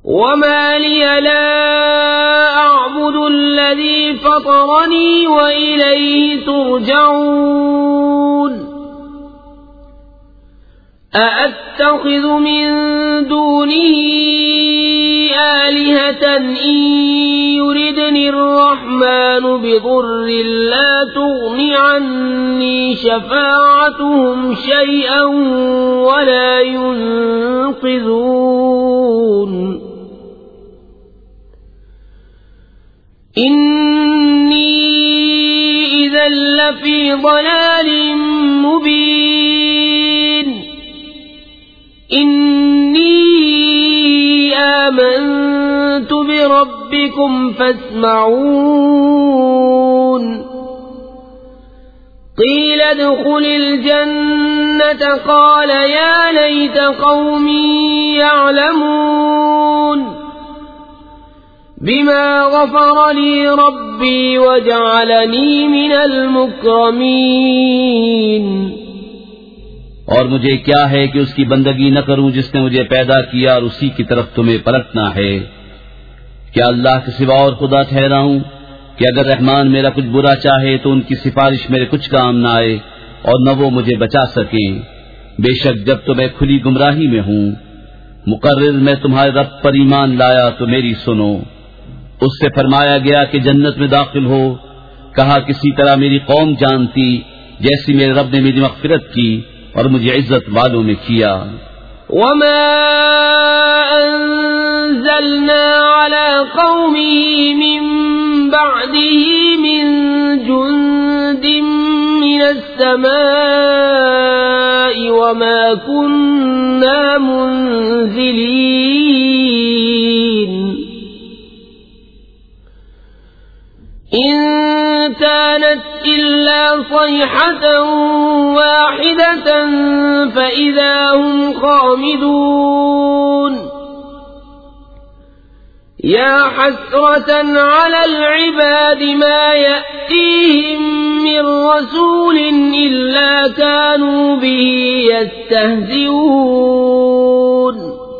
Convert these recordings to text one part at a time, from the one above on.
وما لي لا أعبد الذي فطرني وإليه ترجعون أأتخذ من دونه آلهة إن يردني الرحمن بضر لا تغن عني شفاعتهم شيئا ولا ينقذون إني إذا لفي ضلال مبين إني آمنت بربكم فاسمعون قيل ادخل الجنة قال يا ليت قومي يعلمون بما غفر لي ربي وجعلني من المكرمين اور مجھے کیا ہے کہ اس کی بندگی نہ کروں جس نے مجھے پیدا کیا اور اسی کی طرف تمہیں پلٹنا ہے. کیا اللہ کے سوا اور خدا ٹھہرا ہوں کہ اگر رحمان میرا کچھ برا چاہے تو ان کی سفارش میرے کچھ کام نہ آئے اور نہ وہ مجھے بچا سکیں. بے شک جب تو میں کھلی گمراہی میں ہوں. مقرر میں تمہارے رب پر ایمان لایا تو میری سنو. اس سے فرمایا گیا کہ جنت میں داخل ہو. کہا کسی طرح میری قوم جانتی جیسی میرے رب نے میری مغفرت کی اور مجھے عزت والوں میں کیا. وما أنزلنا على قومه من بعده من جند من السماء وما كنا منزلين إن كانت إلا صيحة واحدة فإذا هم خامدون يا حسرة على العباد ما يأتيهم من رسول إلا كانوا به يستهزئون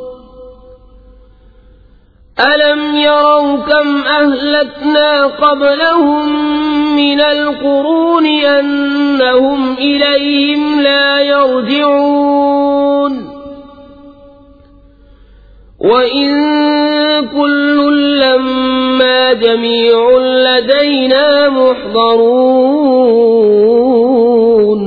ألم يروا كم أهلكنا قبلهم من القرون أنهم إليهم لا يرجعون وإن كل لما جميع لدينا محضرون.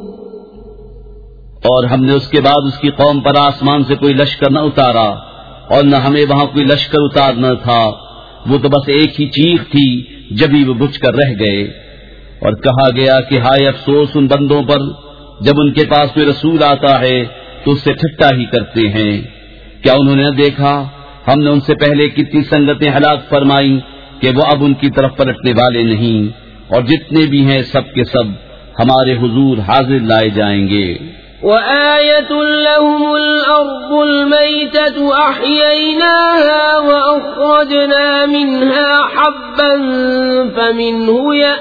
اور ہم نے اس کے بعد اس کی قوم پر آسمان سے کوئی لشکر نہ اتارا اور نہ ہمیں وہاں کوئی لشکر اتارنا تھا. وہ تو بس ایک ہی چیخ تھی جبھی وہ بجھ کر رہ گئے. اور کہا گیا کہ ہائے افسوس ان بندوں پر جب ان کے پاس کوئی رسول آتا ہے تو اس سے ٹھٹا ہی کرتے ہیں. کیا انہوں نے نہ دیکھا ہم نے ان سے پہلے کتنی سنگتیں ہلاک فرمائی کہ وہ اب ان کی طرف پلٹنے والے نہیں. اور جتنے بھی ہیں سب کے سب ہمارے حضور حاضر لائے جائیں گے. وآية لهم الأرض الميتة أحييناها وأخرجنا منها حبا فمنه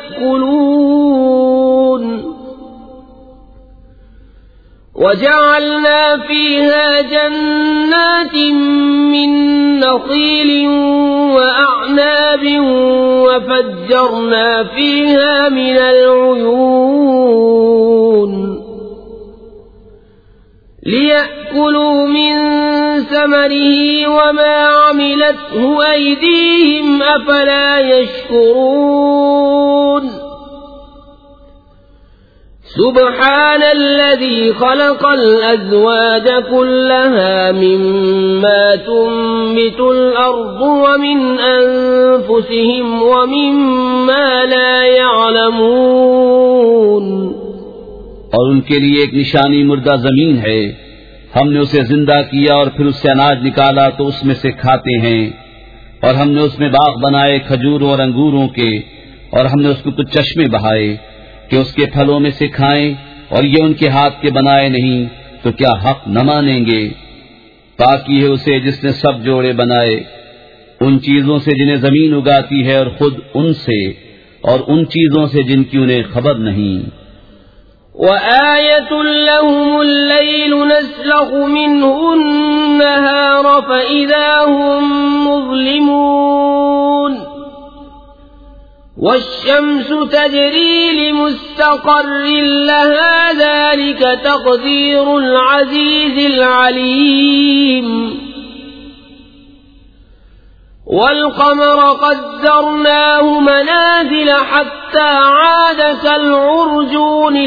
يأكلون وجعلنا فيها جنات من نخيل وأعناب وفجرنا فيها من العيون ليأكلوا من ثمره وما عملته أيديهم أفلا يشكرون سبحان الذي خلق الأزواج كلها مما تنبت الأرض ومن أنفسهم ومما لا يعلمون. اور ان کے لیے ایک نشانی مردہ زمین ہے. ہم نے اسے زندہ کیا اور پھر اس سے اناج نکالا تو اس میں سے کھاتے ہیں. اور ہم نے اس میں باغ بنائے کھجوروں اور انگوروں کے اور ہم نے اس کو کچھ چشمے بہائے کہ اس کے پھلوں میں سے کھائیں. اور یہ ان کے ہاتھ کے بنائے نہیں تو کیا حق نہ مانیں گے؟ پاکی ہے اسے جس نے سب جوڑے بنائے ان چیزوں سے جنہیں زمین اگاتی ہے اور خود ان سے اور ان چیزوں سے جن کی انہیں خبر نہیں. وآية لهم الليل نسلخ منه النهار فإذا هم مظلمون والشمس تجري لمستقر لها ذلك تقدير العزيز العليم والقمر قدرناه منازل حتى عاد كالعرجون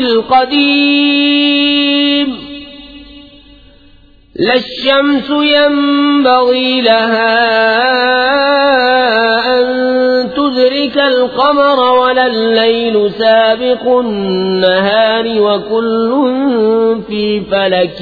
القديم لا الشمس ينبغي لها أن تدرك القمر ولا الليل سابق النهار وكل في فلك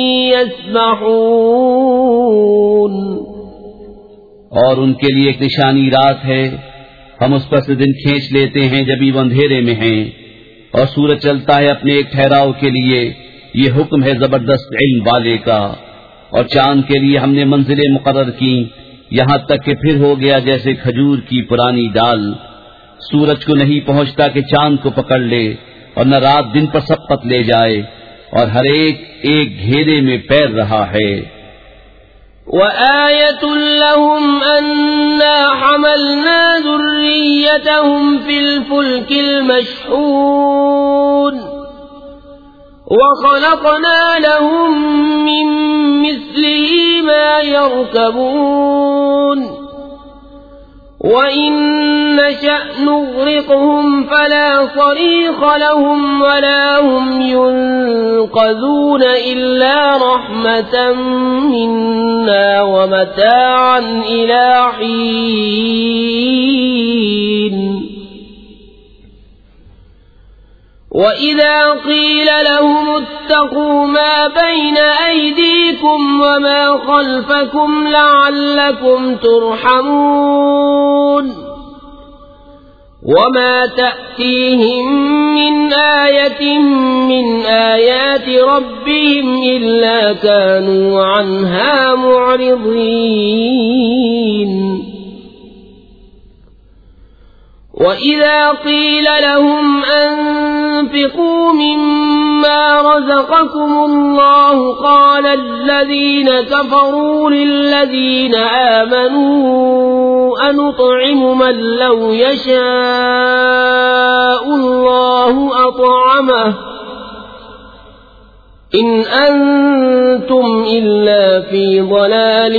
يسبحون اور ان کے لیے ایک نشانی رات ہے، ہم اس پر سے دن کھینچ لیتے ہیں جبھی وہ اندھیرے میں ہیں، اور سورج چلتا ہے اپنے ایک ٹھہراؤ کے لیے، یہ حکم ہے زبردست علم والے کا۔ اور چاند کے لیے ہم نے منزلیں مقرر کی، یہاں تک کہ پھر ہو گیا جیسے کھجور کی پرانی ڈال۔ سورج کو نہیں پہنچتا کہ چاند کو پکڑ لے، اور نہ رات دن پر سبقت لے جائے، اور ہر ایک ایک گھیرے میں پیر رہا ہے۔ وآية لهم أنا حملنا ذريتهم في الفلك المشحون وخلقنا لهم من مثله ما يركبون وإن نشأ نغرقهم فلا صريخ لهم ولا هم ينقذون إلا رحمة منا ومتاعا إلى حين وَإِذَا قِيلَ لَهُمُ اتَّقُوا مَا بَيْنَ أَيْدِيكُمْ وَمَا خَلْفَكُمْ لَعَلَّكُمْ تُرْحَمُونَ وَمَا تَأْتِيهِمْ مِنْ آيَةٍ مِنْ آيَاتِ رَبِّهِمْ إِلَّا كَانُوا عَنْهَا مُعْرِضِينَ وَإِذَا قِيلَ لَهُمْ أَنفِقُوا مِمَّا رَزَقَكُمُ اللَّهُ قَالَ الَّذِينَ كَفَرُوا لِلَّذِينَ آمَنُوا أَنُطْعِمُ مَن لَّوْ يَشَاءُ اللَّهُ أَطْعَمَهُ إِنْ أَنتُمْ إِلَّا فِي ضَلَالٍ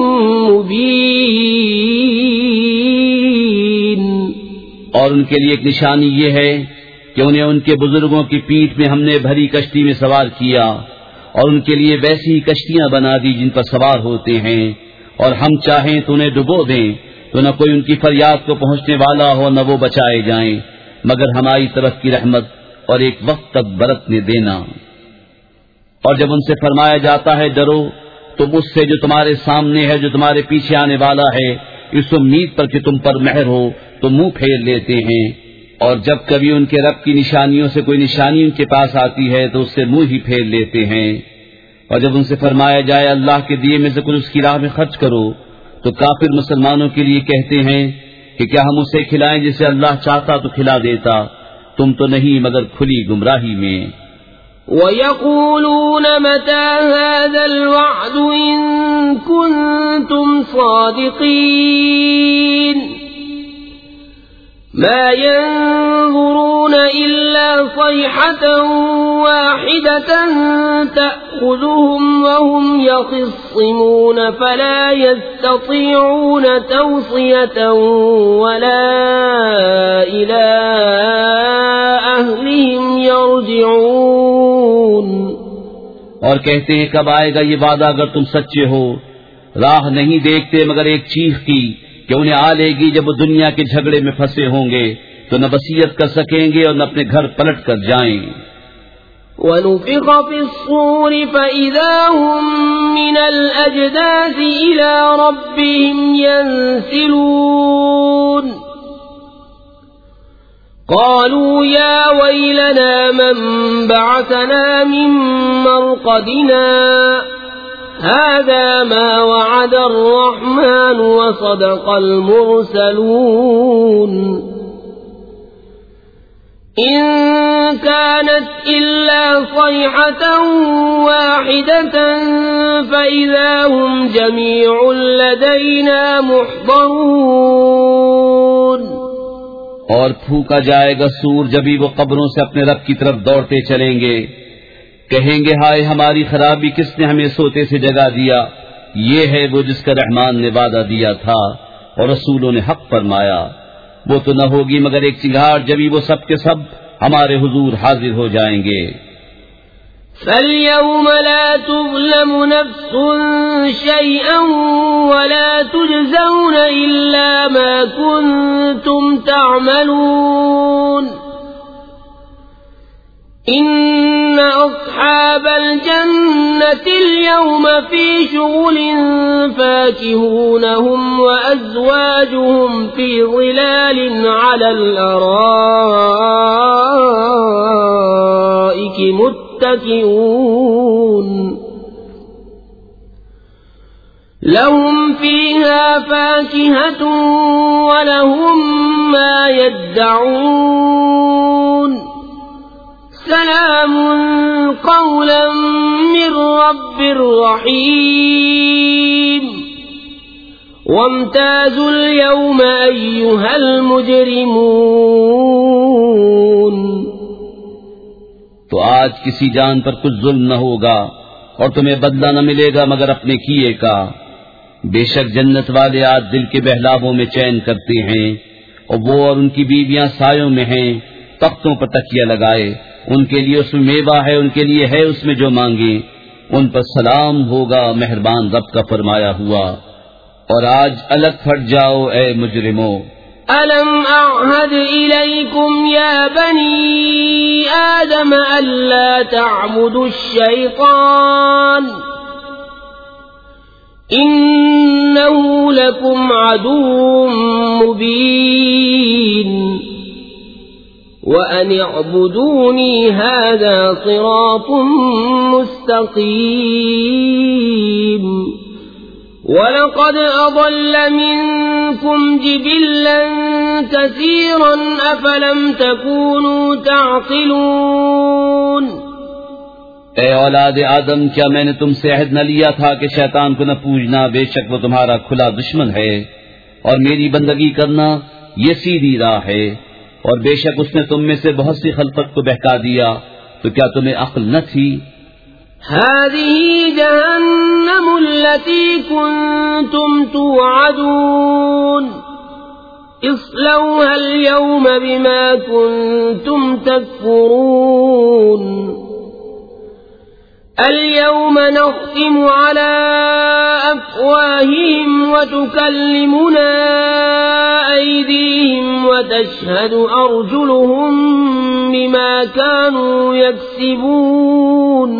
مُبِينٍ اور ان کے لیے ایک نشانی یہ ہے کہ انہیں ان کے بزرگوں کی پیٹھ میں ہم نے بھری کشتی میں سوار کیا، اور ان کے لیے ویسی کشتیاں بنا دی جن پر سوار ہوتے ہیں، اور ہم چاہیں تو انہیں ڈبو دیں تو نہ کوئی ان کی فریاد کو پہنچنے والا ہو نہ وہ بچائے جائیں، مگر ہماری طرف کی رحمت اور ایک وقت تک برتنے دینا۔ اور جب ان سے فرمایا جاتا ہے ڈرو، تو اس سے جو تمہارے سامنے ہے، جو تمہارے پیچھے آنے والا ہے، اس امید پر کہ تم پر مہر ہو تو منہ پھیر لیتے ہیں، اور جب کبھی ان کے رب کی نشانیوں سے کوئی نشانی ان کے پاس آتی ہے تو اس سے منہ ہی پھیر لیتے ہیں۔ اور جب ان سے فرمایا جائے اللہ کے دیے میں سے کچھ اس کی راہ میں خرچ کرو، تو کافر مسلمانوں کے لیے کہتے ہیں کہ کیا ہم اسے کھلائیں جسے اللہ چاہتا تو کھلا دیتا، تم تو نہیں مگر کھلی گمراہی میں۔ وَيَقُولُونَ مَتَى هَذَا الْوَعْدُ إِن كُنتُمْ صَادِقِينَ مَا يَنظُرُونَ إِلَّا صَيْحَةً وَاحِدَةً تَأْخُذُهُمْ وَهُمْ يَخِصِّمُونَ فَلَا يَسْتَطِيعُونَ تَوْصِيَةً وَلَا إِلَى أَهْلِهِمْ يَرْجِعُونَ اور کہتے ہیں کب آئے گا یہ وعدہ اگر تم سچے ہو، راہ نہیں دیکھتے مگر ایک چیخ کی کہ انہیں آ لے گی جب وہ دنیا کے جھگڑے میں پھنسے ہوں گے تو نہ وصیت کر سکیں گے اور نہ اپنے گھر پلٹ کر جائیں۔ وَنُفِخَ فِي الصُّورِ فَإِذَا هُم مِّنَ الْأَجْدَاثِ إِلَى رَبِّهِمْ يَنسِلُونَ قَالُوا يَا وَيْلَنَا مَن بَعَثَنَا مِن مَّرْقَدِنَا هَذَا مَا وَعَدَ الرَّحْمَنُ وَصَدَقَ الْمُرْسَلُونَ إن كانت إلا صيحة واحدة فإذا هم جميع لدينا محضرون. اور پھونکا جائے گا سور جبھی وہ قبروں سے اپنے رب کی طرف دوڑتے چلیں گے. کہیں گے ہائے ہماری خرابی کس نے ہمیں سوتے سے جگا دیا. یہ ہے وہ جس کا رحمان نے وعدہ دیا تھا اور رسولوں نے حق فرمایا. وہ تو نہ ہوگی مگر ایک چنگھاڑ جبھی وہ سب کے سب ہمارے حضور حاضر ہو جائیں گے. فَالْيَوْمَ لَا تُظْلَمُ نَفْسٌ شَيْئًا وَلَا تُجْزَوْنَ إِلَّا مَا كُنتُمْ تَعْمَلُونَ. إِنَّ أَصْحَابَ الْجَنَّةِ الْيَوْمَ فِي شُغُلٍ فَاكِهُونَ هُمْ وَأَزْوَاجُهُمْ فِي ظِلَالٍ عَلَى الْأَرَائِكِ متكئون. لهم فيها فاكهة ولهم ما يدعون. سلام قولا من رب رحيم. وامتازوا اليوم أيها المجرمون. تو آج کسی جان پر کچھ ظلم نہ ہوگا اور تمہیں بدلہ نہ ملے گا مگر اپنے کیے کا. بے شک جنت والے آج دل کے بہلاووں میں چین کرتے ہیں اور وہ اور ان کی بیویاں سایوں میں ہیں تختوں پر تکیہ لگائے. ان کے لیے اس میں میوہ ہے, ان کے لیے ہے اس میں جو مانگے. ان پر سلام ہوگا مہربان رب کا فرمایا ہوا. اور آج الگ پھٹ جاؤ اے مجرموں. أَلَمْ أَعْهَدْ إِلَيْكُمْ يَا بَنِي آدَمَ أَلَّا تَعْبُدُوا الشَّيْطَانَ إِنَّهُ لَكُمْ عَدُوٌّ مُبِينٌ. وَأَنِ اعْبُدُونِي هَذَا صِرَاطٌ مُسْتَقِيمٌ. وَلَقَدْ أَضَلَّ مِنكُمْ جِبِلًّا كَثِيرًا أَفَلَمْ تَكُونُوا تَعْقِلُونَ. اے اولاد آدم کیا میں نے تم سے عہد نہ لیا تھا کہ شیطان کو نہ پوجنا, بے شک وہ تمہارا کھلا دشمن ہے, اور میری بندگی کرنا یہ سیدھی راہ ہے. اور بے شک اس نے تم میں سے بہت سی خلقت کو بہکا دیا, تو کیا تمہیں عقل نہ تھی؟ هذه جهنم التي كنتم توعدون. اصلوها اليوم بما كنتم تكفرون. اليوم نختم على أفواههم وتكلمنا أيديهم وتشهد أرجلهم بما كانوا يكسبون.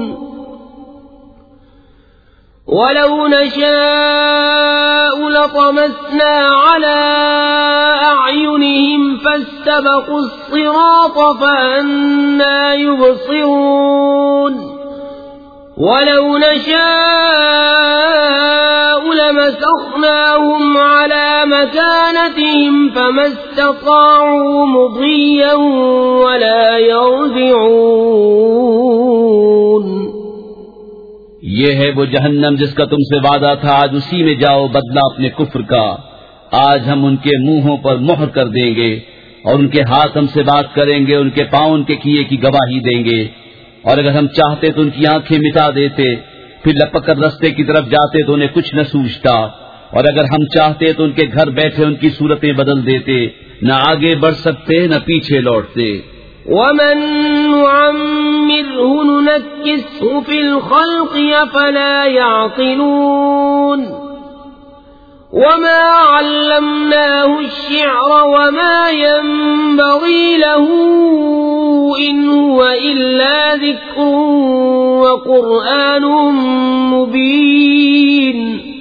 ولو نشاء لطمسنا على أعينهم فاستبقوا الصراط فأنى يبصرون. ولو نشاء لمسخناهم على مكانتهم فما استطاعوا مضيا ولا يرجعون. یہ ہے وہ جہنم جس کا تم سے وعدہ تھا, آج اسی میں جاؤ بدلہ اپنے کفر کا. آج ہم ان کے منہوں پر مہر کر دیں گے اور ان کے ہاتھ ہم سے بات کریں گے, ان کے پاؤں ان کے کیے کی گواہی دیں گے. اور اگر ہم چاہتے تو ان کی آنکھیں مٹا دیتے, پھر لپک کر رستے کی طرف جاتے تو انہیں کچھ نہ سوچتا. اور اگر ہم چاہتے تو ان کے گھر بیٹھے ان کی صورتیں بدل دیتے, نہ آگے بڑھ سکتے نہ پیچھے لوٹتے. وَمَن نُعَمِّرْهُ نُنَكِّسْهُ فِي الْخَلْقِ أَفَلَا يَعْقِلُونَ. وَمَا عَلَّمْنَاهُ الشِّعْرَ وَمَا يَنبَغِي لَهُ إِنْ هُوَ إِلَّا ذِكْرٌ وَقُرْآنٌ مُبِينٌ.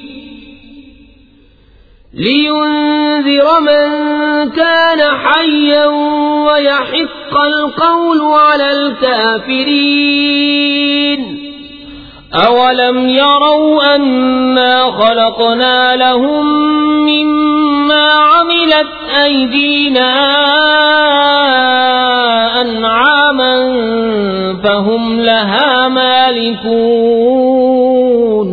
لِيُنذِرَ مَن كَانَ حَيًّا وَيَحِقَّ الْقَوْلُ عَلَى الْكَافِرِينَ. أَوَلَمْ يَرَوْا أَنَّا خَلَقْنَا لَهُم مِّمَّا عَمِلَتْ أَيْدِينَا فهم لها مالكون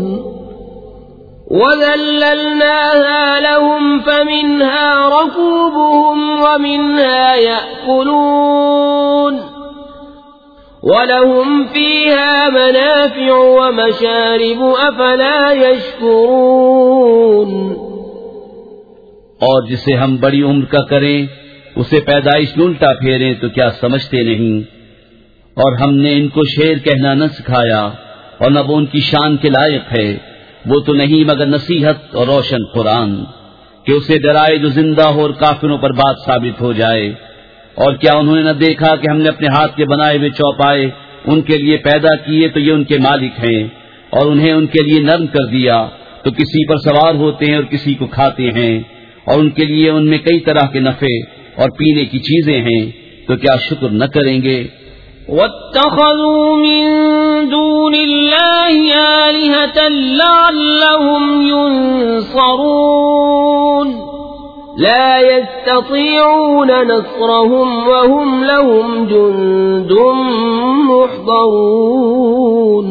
وذللناها لهم فمنها ركوبهم ومنها يأكلون وَلَهُمْ فِيهَا مَنَافِعُ وَمَشَارِبُ أَفَلَا يَشْكُرُونَ اور جسے ہم بڑی عمر کا کریں اسے پیدائش میں الٹا پھیریں تو کیا سمجھتے نہیں؟ اور ہم نے ان کو شعر کہنا نہ سکھایا اور نہ وہ ان کی شان کے لائق ہے، وہ تو نہیں مگر نصیحت اور روشن قرآن کہ اسے ڈرائے جو زندہ ہو اور کافروں پر بات ثابت ہو جائے۔ اور کیا انہوں نے نہ دیکھا کہ ہم نے اپنے ہاتھ کے بنائے ہوئے چوپائے ان کے لیے پیدا کیے تو یہ ان کے مالک ہیں، اور انہیں ان کے لیے نرم کر دیا تو کسی پر سوار ہوتے ہیں اور کسی کو کھاتے ہیں، اور ان کے لیے ان میں کئی طرح کے نفع اور پینے کی چیزیں ہیں، تو کیا شکر نہ کریں گے؟ وَاتَّخَذُوا مِن دُونِ اللَّهِ آلِهَةً لَعَلَّهُمْ يُنصَرُونَ لا يستطيعون نصرهم وهم لهم جند محضرون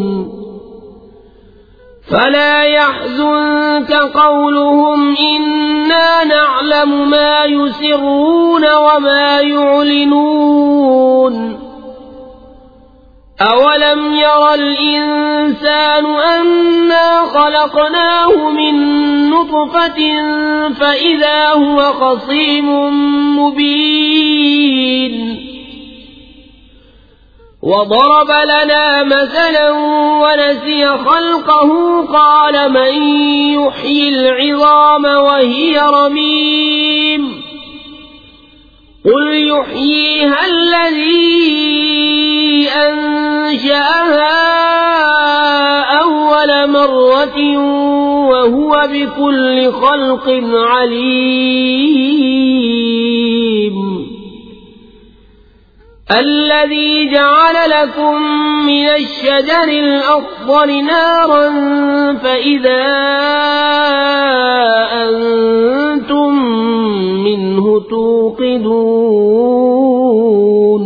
فلا يحزنك قولهم إنا نعلم ما يسرون وما يعلنون أولم ير الإنسان أنا خلقناه من نطفة فإذا هو خصيم مبين وضرب لنا مثلا ونسي خلقه قال من يحيي العظام وهي رميم قل يحييها الذي أنشأها أول مرة وهو بكل خلق عليم الذي جعل لكم من الشجر الأخضر نارا فإذا أنتم منه توقدون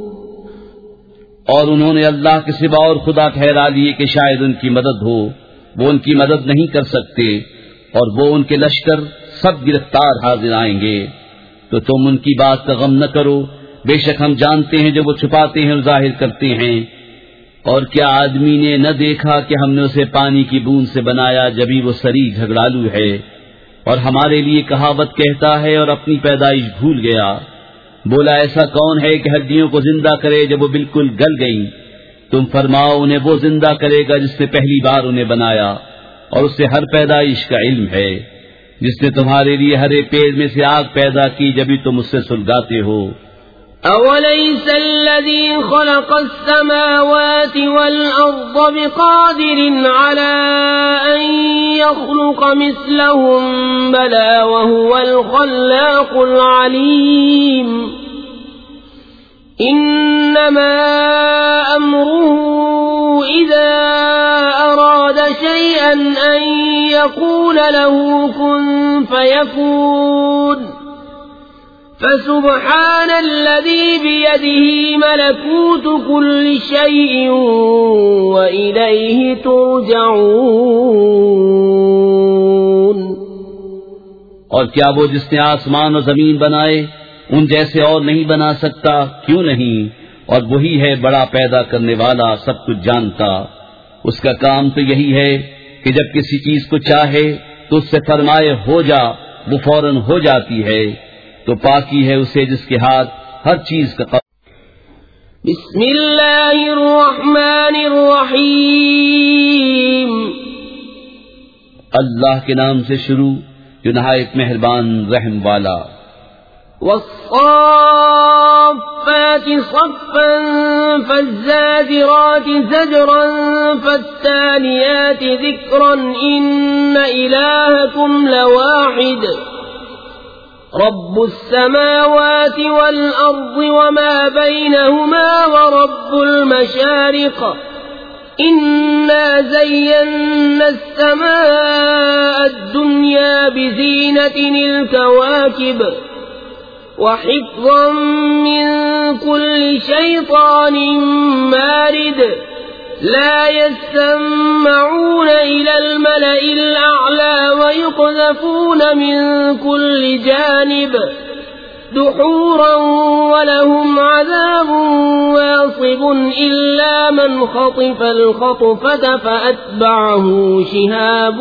اور انہوں نے اللہ کے سوا اور خدا ٹھہرا لیے کہ شاید ان کی مدد ہو، وہ ان کی مدد نہیں کر سکتے، اور وہ ان کے لشکر سب گرفتار حاضر آئیں گے، تو تم ان کی بات کا غم نہ کرو، بے شک ہم جانتے ہیں جو وہ چھپاتے ہیں اور ظاہر کرتے ہیں۔ اور کیا آدمی نے نہ دیکھا کہ ہم نے اسے پانی کی بوند سے بنایا جبھی وہ سری جھگڑالو ہے، اور ہمارے لیے کہاوت کہتا ہے اور اپنی پیدائش بھول گیا؟ بولا ایسا کون ہے کہ ہڈیوں کو زندہ کرے جب وہ بالکل گل گئیں؟ تم فرماؤ انہیں وہ زندہ کرے گا جس نے پہلی بار انہیں بنایا، اور اس سے ہر پیدائش کا علم ہے، جس نے تمہارے لیے ہر ایک پیڑ میں سے آگ پیدا کی جبھی تم اس سے سلگاتے ہو۔ أَوَلَيْسَ الَّذِي خَلَقَ السَّمَاوَاتِ وَالْأَرْضَ بِقَادِرٍ عَلَىٰ أَن يَخْلُقَ مِثْلَهُم بَلَىٰ وَهُوَ الْخَلَّاقُ الْعَلِيمُ إِنَّمَا أَمْرُهُ إِذَا أَرَادَ شَيْئًا أَن يَقُولَ لَهُ كُن فَيَكُونُ فسبحان الذي بيده ملكوت كل شيء وإليه ترجعون۔ اور کیا وہ جس نے آسمان و زمین بنائے ان جیسے اور نہیں بنا سکتا؟ کیوں نہیں؟ اور وہی ہے بڑا پیدا کرنے والا، سب کچھ جانتا۔ اس کا کام تو یہی ہے کہ جب کسی چیز کو چاہے تو اس سے فرمائے ہو جا، وہ فوراً ہو جاتی ہے۔ تو پاکی ہے اسے جس کے ہاتھ ہر چیز کا بسم اللہ الرحمن الرحیم، اللہ کے نام سے شروع جو نہایت مہربان رحم والا۔ والصافات صفا فالزاجرات زجرا فالتاليات ذكرا إن إلهكم لواحد رب السماوات والأرض وما بينهما ورب المشارق إنا زينا السماء الدنيا بزينة الكواكب وحفظا من كل شيطان مارد لا يسمعون إلى الملأ الأعلى ويقذفون من كل جانب دحورا ولهم عذاب واصب إلا من خطف الخطفة فأتبعه شهاب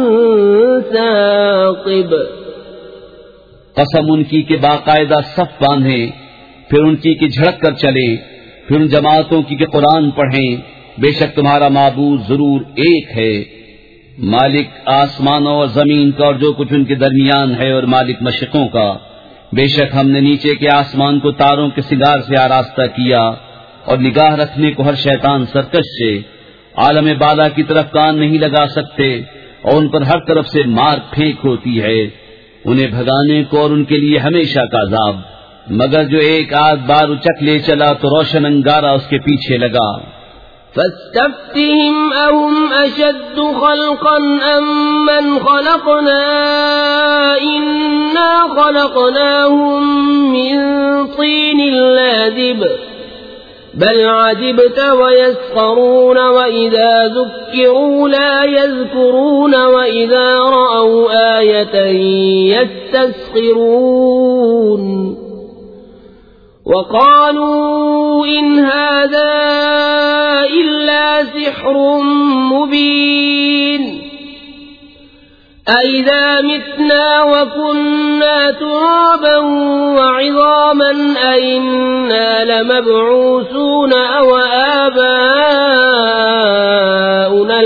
ثاقب. قسم ان کی کہ باقاعدہ صف باندھیں، پھر ان کی کہ جھڑک کر چلیں، پھر ان جماعتوں کی کہ قرآن پڑھیں. بے شک تمہارا معبود ضرور ایک ہے، مالک آسمانوں اور زمین کا اور جو کچھ ان کے درمیان ہے، اور مالک مشرقوں کا. بے شک ہم نے نیچے کے آسمان کو تاروں کے سنگار سے آراستہ کیا اور نگاہ رکھنے کو ہر شیطان سرکش سے. عالم بالا کی طرف کان نہیں لگا سکتے اور ان پر ہر طرف سے مار پھینک ہوتی ہے. انہیں بھگانے کو اور ان کے لیے ہمیشہ کا عذاب، مگر جو ایک آدھ بار اچک لے چلا تو روشن انگارہ اس کے پیچھے لگا. فاستفتهم أهم أشد خلقا أم من خلقنا إنا خلقناهم من طين لازب بل عجبت ويسخرون وإذا ذكروا لا يذكرون وإذا رأوا آية يستسخرون وقالوا إن هذا إلا سحر مبين أإذا متنا وكنا ترابا وعظاما أإنا لمبعوثون أو آباؤنا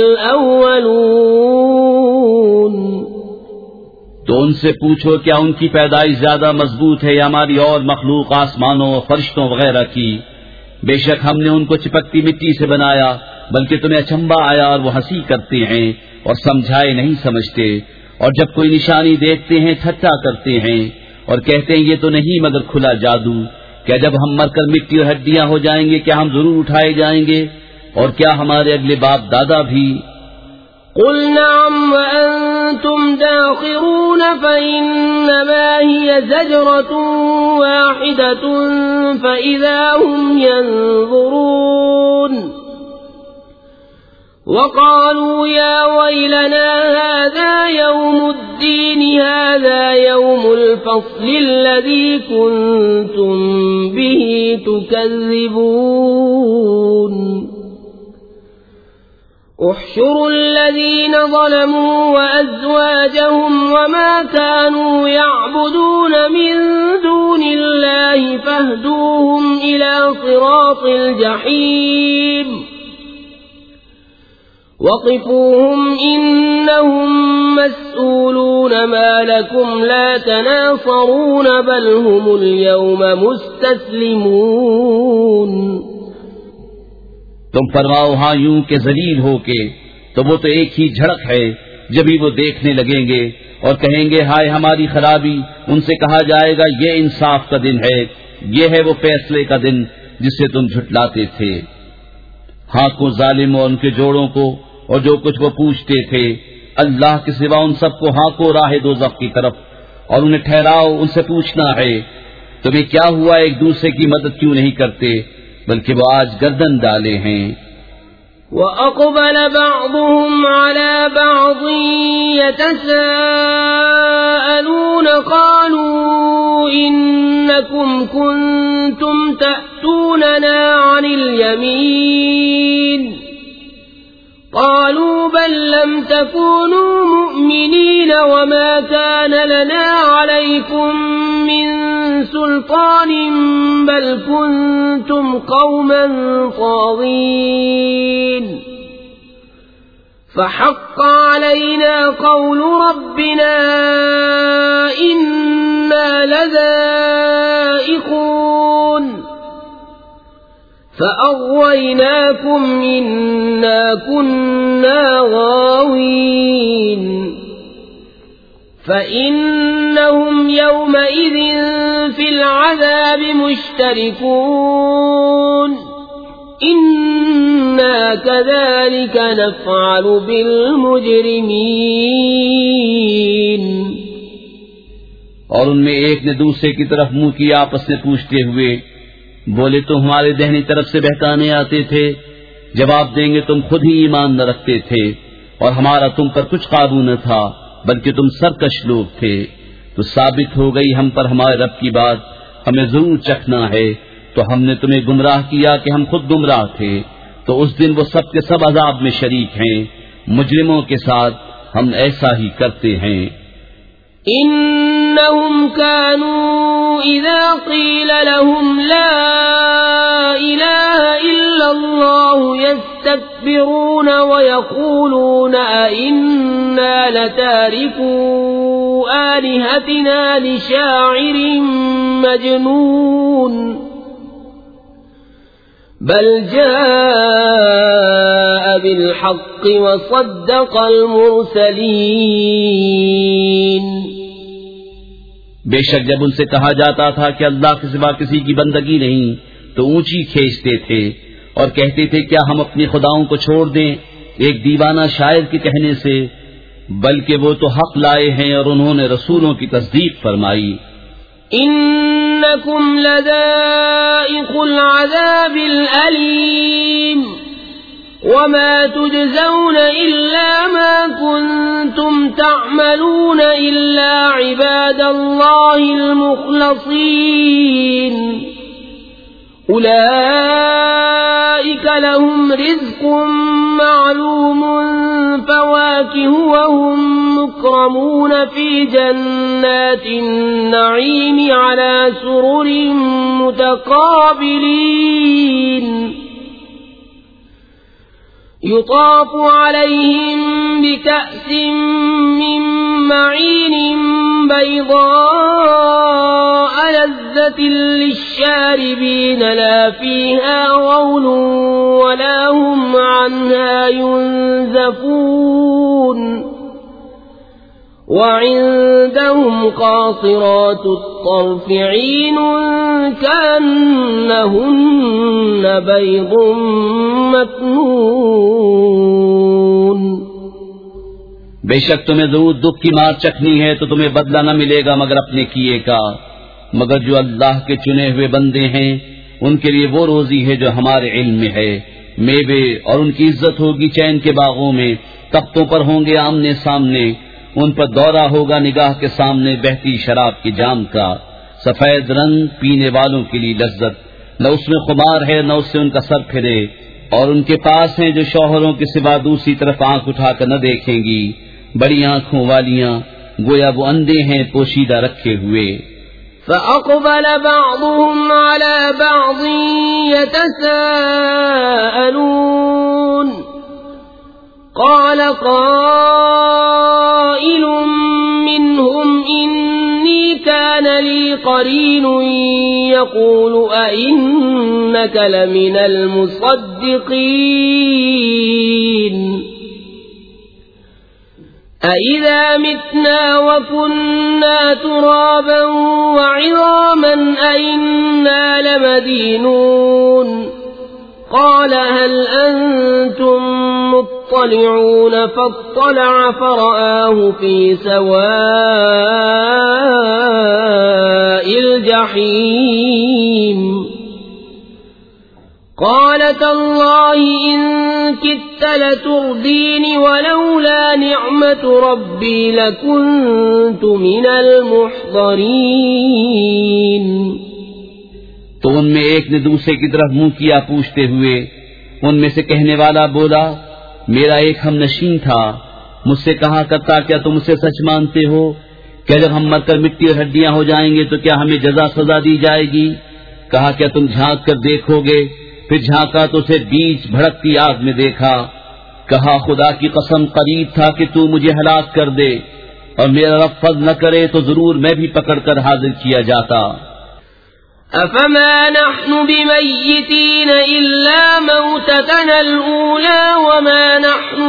الأولون. تو ان سے پوچھو کیا ان کی پیدائش زیادہ مضبوط ہے یا ہماری اور مخلوق آسمانوں فرشتوں وغیرہ کی؟ بے شک ہم نے ان کو چپکتی مٹی سے بنایا، بلکہ تمہیں اچنبھا آیا اور وہ ہنسی کرتے ہیں اور سمجھائے نہیں سمجھتے. اور جب کوئی نشانی دیکھتے ہیں ٹھٹھا کرتے ہیں اور کہتے ہیں یہ تو نہیں مگر کھلا جادو. کیا جب ہم مر کر مٹی اور ہڈیاں ہو جائیں گے کیا ہم ضرور اٹھائے جائیں گے؟ اور کیا ہمارے اگلے باپ دادا بھی؟ قل نعم وأنتم داخرون فإنما هي زجرة واحدة فإذا هم ينظرون. وقالوا يا ويلنا هذا يوم الدين هذا يوم الفصل الذي كنتم به تكذبون. احشروا الذين ظلموا وأزواجهم وما كانوا يعبدون من دون الله فاهدوهم إلى صراط الجحيم وقفوهم إنهم مسؤولون ما لكم لا تناصرون بل هم اليوم مستسلمون. تم فرماؤ ہاں یوں کہ ذلیل ہو کے، تو وہ تو ایک ہی جھڑک ہے. جبھی وہ دیکھنے لگیں گے اور کہیں گے ہائے ہماری خرابی. ان سے کہا جائے گا یہ انصاف کا دن ہے، یہ ہے وہ فیصلے کا دن جسے تم جھٹلاتے تھے. ہاں کو ظالم اور ان کے جوڑوں کو اور جو کچھ وہ پوچھتے تھے، اللہ کے سوا ان سب کو ہاں کو راہ دوزخ کی طرف اور انہیں ٹھہراؤ. ان سے پوچھنا ہے تمہیں کیا ہوا، ایک دوسرے کی مدد کیوں نہیں کرتے، بلکہ وہ آج گردن ڈالے ہیں. وَأَقْبَلَ بَعْضُهُمْ عَلَى بَعْضٍ يَتَسَاءَلُونَ قَالُوا إِنَّكُمْ كُنتُمْ تَأْتُونَنَا عَنِ الْيَمِينِ قالوا بل لم تكونوا مؤمنين وما كان لنا عليكم من سلطان بل كنتم قوما طاغين فحق علينا قول ربنا إنا لذائقون فأغويناكم إنا كنا غاوين فإنهم يومئذ في العذاب مشتركون إنا كذلك نفعل بالمجرمين. اور ان میں ایک نے دوسرے کی طرف منہ کیا آپس میں پوچھتے ہوئے، بولے تو ہمارے دہنی طرف سے بہکانے آتے تھے، جواب دیں گے تم خود ہی ایمان نہ رکھتے تھے اور ہمارا تم پر کچھ قابو نہ تھا بلکہ تم سرکش لوگ تھے۔ تو ثابت ہو گئی ہم پر ہمارے رب کی بات، ہمیں ضرور چکھنا ہے، تو ہم نے تمہیں گمراہ کیا کہ ہم خود گمراہ تھے۔ تو اس دن وہ سب کے سب عذاب میں شریک ہیں، مجرموں کے ساتھ ہم ایسا ہی کرتے ہیں۔ إنهم كانوا إذا قيل لهم لا إله إلا الله يستكبرون ويقولون أئنا لتاركو آلهتنا لشاعر مجنون بل جاء بالحق وصدق المرسلين۔ بے شک جب ان سے کہا جاتا تھا کہ اللہ کے سوا کسی کی بندگی نہیں تو اونچی کھینچتے تھے اور کہتے تھے کیا ہم اپنے خداؤں کو چھوڑ دیں ایک دیوانہ شاعر کے کہنے سے، بلکہ وہ تو حق لائے ہیں اور انہوں نے رسولوں کی تصدیق فرمائی۔ انکم لذائق العذاب الالیم وما تجزون إلا ما كنتم تعملون إلا عباد الله المخلصين أولئك لهم رزق معلوم فواكه وهم مكرمون في جنات النعيم على سرر متقابلين يطاف عليهم بكأس من معين بيضاء لذة للشاربين لا فيها غول ولا هم عنها ينزفون وعندهم قاصرات الطرف عين كأنهن بيض مكنون۔ بے شک تمہیں ضرور دکھ کی مار چکھنی ہے تو تمہیں بدلہ نہ ملے گا مگر اپنے کیے کا، مگر جو اللہ کے چنے ہوئے بندے ہیں ان کے لیے وہ روزی ہے جو ہمارے علم میں ہے، میوے اور ان کی عزت ہوگی چین کے باغوں میں، تختوں پر ہوں گے آمنے سامنے، ان پر دورہ ہوگا نگاہ کے سامنے بہتی شراب کی جام کا، سفید رنگ پینے والوں کے لیے لذت، نہ اس میں خمار ہے نہ اس سے ان کا سر پھرے، اور ان کے پاس ہیں جو شوہروں کے سوا دوسری طرف آنکھ اٹھا کر نہ دیکھیں گی، بڑی آنکھوں والیاں گویا وہ اندھے ہیں پوشیدہ رکھے ہوئے۔ فأقبل بعضهم على بعض يتساءلون قال قائل منهم إني كان لي قرين يقول أئنك لمن المصدقين أَإِذَا مِتْنَا وَكُنَّا تُرَابًا وَعِظَامًا أَإِنَّا لَمَدِينُونَ قَالَ هَلْ أَنْتُمْ مُطَّلِعُونَ فَاطَّلَعَ فَرَآهُ فِي سَوَاءِ الْجَحِيمِ قال تالله إن كدت لتردين ولولا نعمة ربي لكنت من المحضرين۔ تو ان میں ایک نے دوسرے کی طرف منہ کیا پوچھتے ہوئے، ان میں سے کہنے والا بولا میرا ایک ہم نشین تھا، مجھ سے کہا کرتا کیا تم اسے سچ مانتے ہو؟ کیا جب ہم مر کر مٹی اور ہڈیاں ہو جائیں گے تو کیا ہمیں جزا سزا دی جائے گی؟ کہا کیا تم جھانک کر دیکھو گے؟ پھر جھانکا تو اسے بیچ بھڑکتی آگ میں دیکھا، کہا خدا کی قسم قریب تھا کہ تو مجھے ہلاک کر دے اور میرا رب فضل نہ کرے تو ضرور میں بھی پکڑ کر حاضر کیا جاتا۔ افما نحن بمیتین الا موتتنا الاولی وما نحن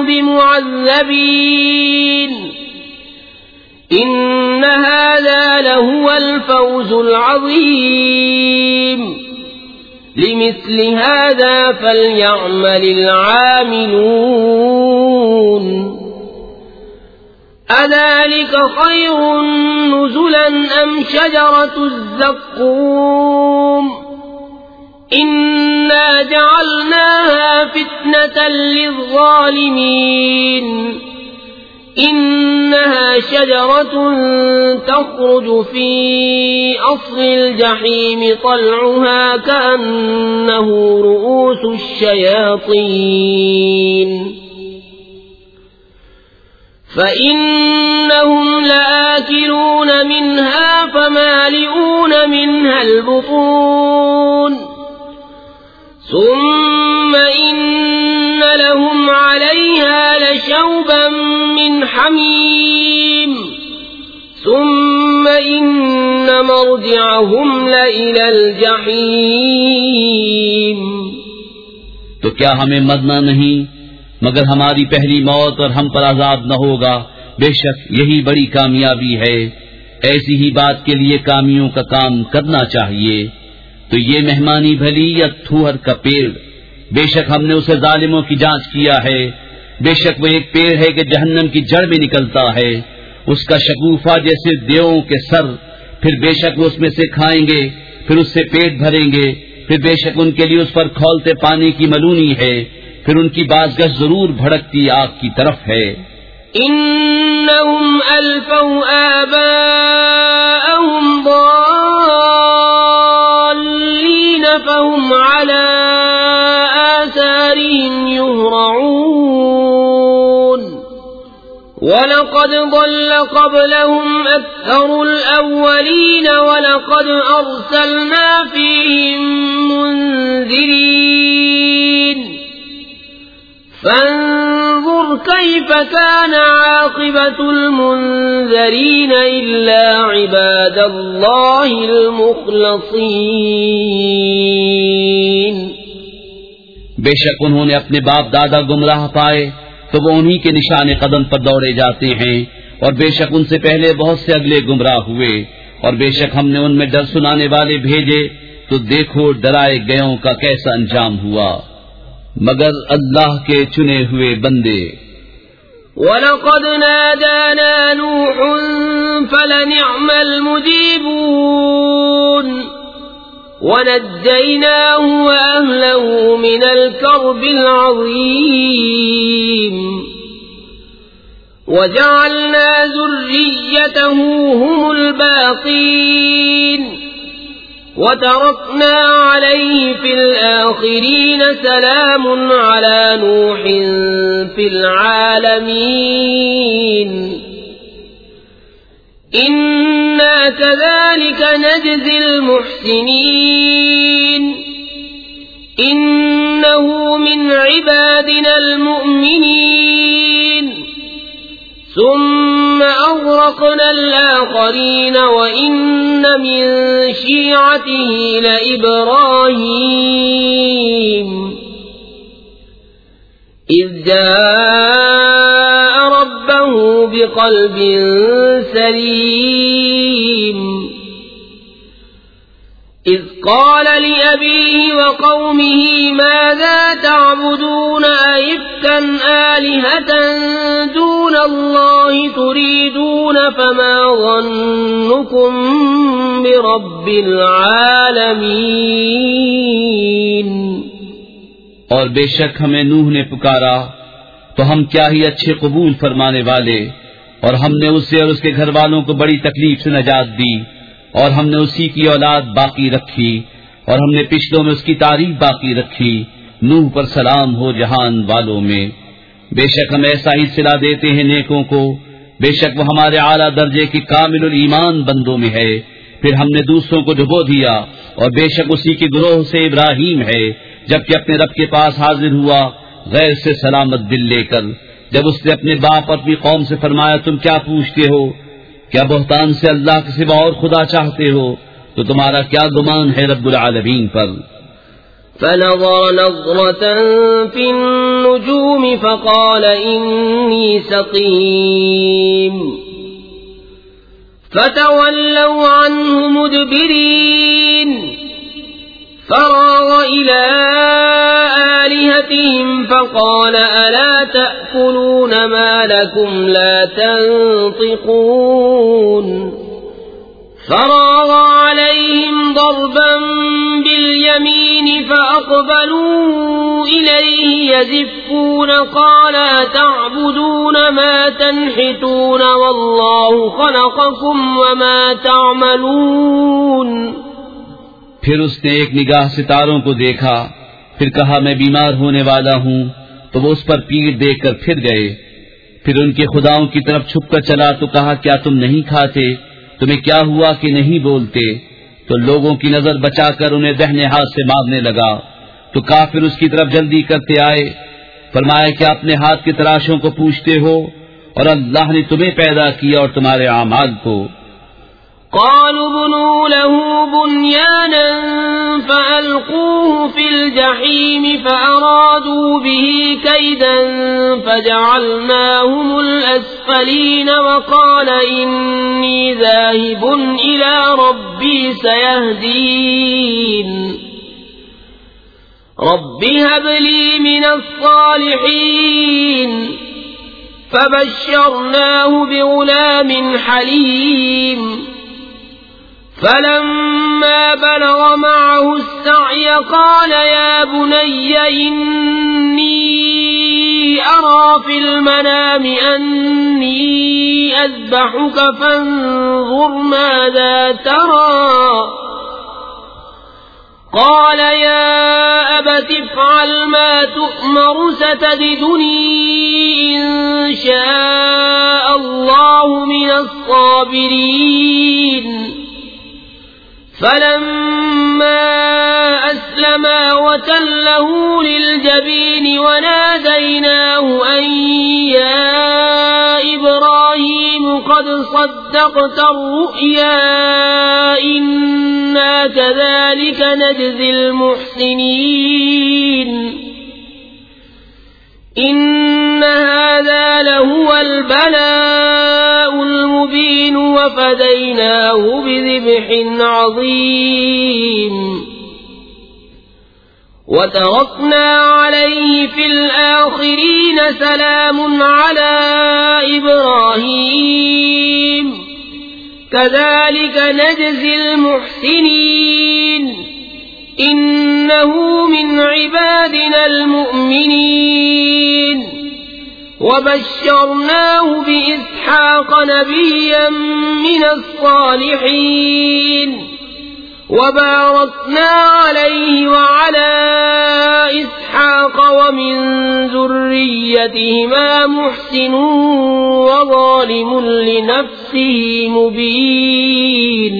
بمعذبین ان هذا لهو الفوز العظیم لمثل هذا فليعمل العاملون أذلك خير نزلا أم شجرة الزقوم إنا جعلناها فتنة للظالمين إنها شجرة تخرج في أصل الجحيم طلعها كأنه رؤوس الشياطين فإنهم لآكلون منها فمالئون منها البطون ثم إن لهم عليها لشوبا من حميم ثم إن مرجعهم لإلى الجحيم. تو کیا ہمیں مرنا نہیں مگر ہماری پہلی موت اور ہم پر عذاب نہ ہوگا؟ بے شک یہی بڑی کامیابی ہے. ایسی ہی بات کے لیے کامیوں کا کام کرنا چاہیے. تو یہ مہمانی بھلی یا تھوہر کا پیڑ؟ بے شک ہم نے اسے ظالموں کی جانچ کیا ہے. بے شک وہ ایک پیڑ ہے کہ جہنم کی جڑ میں نکلتا ہے، اس کا شگوفہ جیسے دیووں کے سر. پھر بے شک وہ اس میں سے کھائیں گے، پھر اس سے پیٹ بھریں گے، پھر بے شک ان کے لیے اس پر کھولتے پانی کی ملونی ہے، پھر ان کی بازگشت ضرور بھڑکتی آگ کی طرف ہے. انہم الفوا آباءہم ضالین فہم علی آثارہم یہرعون وَلَقَدْ ضَلَّ قَبْلَهُمْ أَكْثَرُ الْأَوَّلِينَ وَلَقَدْ أَرْسَلْنَا فِيهِمْ مُنذِرِينَ فَانظُرْ كَيْفَ كَانَ عَاقِبَةُ الْمُنذَرِينَ إِلَّا عِبَادَ اللَّهِ الْمُخْلَصِينَ. بے شک انہوں نے اپنے باپ دادا گمراہ پائے تو وہ انہی کے نشان قدم پر دوڑے جاتے ہیں، اور بے شک ان سے پہلے بہت سے اگلے گمراہ ہوئے، اور بے شک ہم نے ان میں ڈر سنانے والے بھیجے تو دیکھو ڈرائے گئوں کا کیسا انجام ہوا. مگر اللہ کے چنے ہوئے بندے. وَلَقَدْ نَادَانَا نُوحٌ فَلَنِعْمَ الْمُجِيبُونَ وَنَجَّيْنَاهُ وَأَهْلَهُ مِنَ الْكَرْبِ الْعَظِيمِ وَجَعَلْنَا ذُرِّيَّتَهُ هُمُ الْبَاقِينَ وَتَرَكْنَا عَلَيْهِ فِي الْآخِرِينَ سَلَامٌ عَلَى نُوحٍ فِي الْعَالَمِينَ إِنَّا كَذَلِكَ نَجْزِي الْمُحْسِنِينَ إِنَّهُ مِنْ عِبَادِنَا الْمُؤْمِنِينَ ثُمَّ أَغْرَقْنَا الْآخَرِينَ وَإِنَّ مِنْ شِيعَتِهِ لَإِبْرَاهِيمَ إِذْ جَاءَ رَبَّهُ بِقَلْبٍ سَلِيمٍ إِذْ قَالَ لِأَبِيهِ وَقَوْمِهِ مَاذَا تَعْبُدُونَ أَئِفْكًا آلِهَةً دُونَ اللَّهِ تُرِيدُونَ فَمَا ظَنُّكُمْ بِرَبِّ الْعَالَمِينَ. اور بے شک ہمیں نوح نے پکارا تو ہم کیا ہی اچھے قبول فرمانے والے، اور ہم نے اسے اور اس کے گھر والوں کو بڑی تکلیف سے نجات دی، اور ہم نے اسی کی اولاد باقی رکھی، اور ہم نے پچھلوں میں اس کی تعریف باقی رکھی. نوح پر سلام ہو جہان والوں میں. بے شک ہم ایسا ہی صلہ دیتے ہیں نیکوں کو، بے شک وہ ہمارے اعلیٰ درجے کی کامل الایمان بندوں میں ہے. پھر ہم نے دوسروں کو ڈبو دیا، اور بے شک اسی کے گروہ سے ابراہیم ہے، جبکہ اپنے رب کے پاس حاضر ہوا غیر سے سلامت دل لے کر. جب اس نے اپنے باپ اور اپنی قوم سے فرمایا تم کیا پوچھتے ہو؟ کیا بہتان سے اللہ کے سوا اور خدا چاہتے ہو؟ تو تمہارا کیا گمان ہے رب العالمین پر؟ فنظر نظرة في النجوم فقال إني سقيم فتولوا عنه مدبرين فراغ إلى آلهتهم فقال ألا تأكلون تأكلون ما لكم لا تنطقون فراغ عليهم ضربا باليمين فأقبلوا إليه يزفون قال أتعبدون ما تنحتون والله خلقكم وما تعملون. پھر اس نے ایک نگاہ ستاروں کو دیکھا، پھر کہا میں بیمار ہونے والا ہوں، تو وہ اس پر پیٹ دیکھ کر پھر گئے. پھر ان کے خداؤں کی طرف چھپ کر چلا تو کہا کیا تم نہیں کھاتے؟ تمہیں کیا ہوا کہ نہیں بولتے؟ تو لوگوں کی نظر بچا کر انہیں دہنے ہاتھ سے مارنے لگا. تو کافر اس کی طرف جلدی کرتے آئے. فرمایا کہ اپنے ہاتھ کی تراشوں کو پوچھتے ہو اور اللہ نے تمہیں پیدا کیا اور تمہارے اعمال کو. قالوا بنوا له بنيانا فألقوه في الجحيم فأرادوا به كيدا فجعلناهم الأسفلين وقال إني ذاهب إلى ربي سيهدين. رب هب لي من الصالحين فبشرناه بغلام حليم. فلما بلغ معه السعي قال يا بني إني أرى في المنام أني أذبحك فانظر ماذا ترى. قال يا أبت افعل ما تؤمر ستجدني إن شاء الله من الصابرين. فلما أسلما وتله للجبين وناديناه أن يا إبراهيم قد صدقت الرؤيا إنا كذلك نجزي المحسنين. إن هذا لهو البلاء المبين وفديناه بذبح عظيم. وتركنا عليه في الآخرين سلام على إبراهيم كذلك نجزي المحسنين إنه من عبادنا المؤمنين. وبشرناه بإسحاق نبيا من الصالحين وباركنا عليه وعلى إسحاق ومن ذريتهما محسن وظالم لنفسه مبين.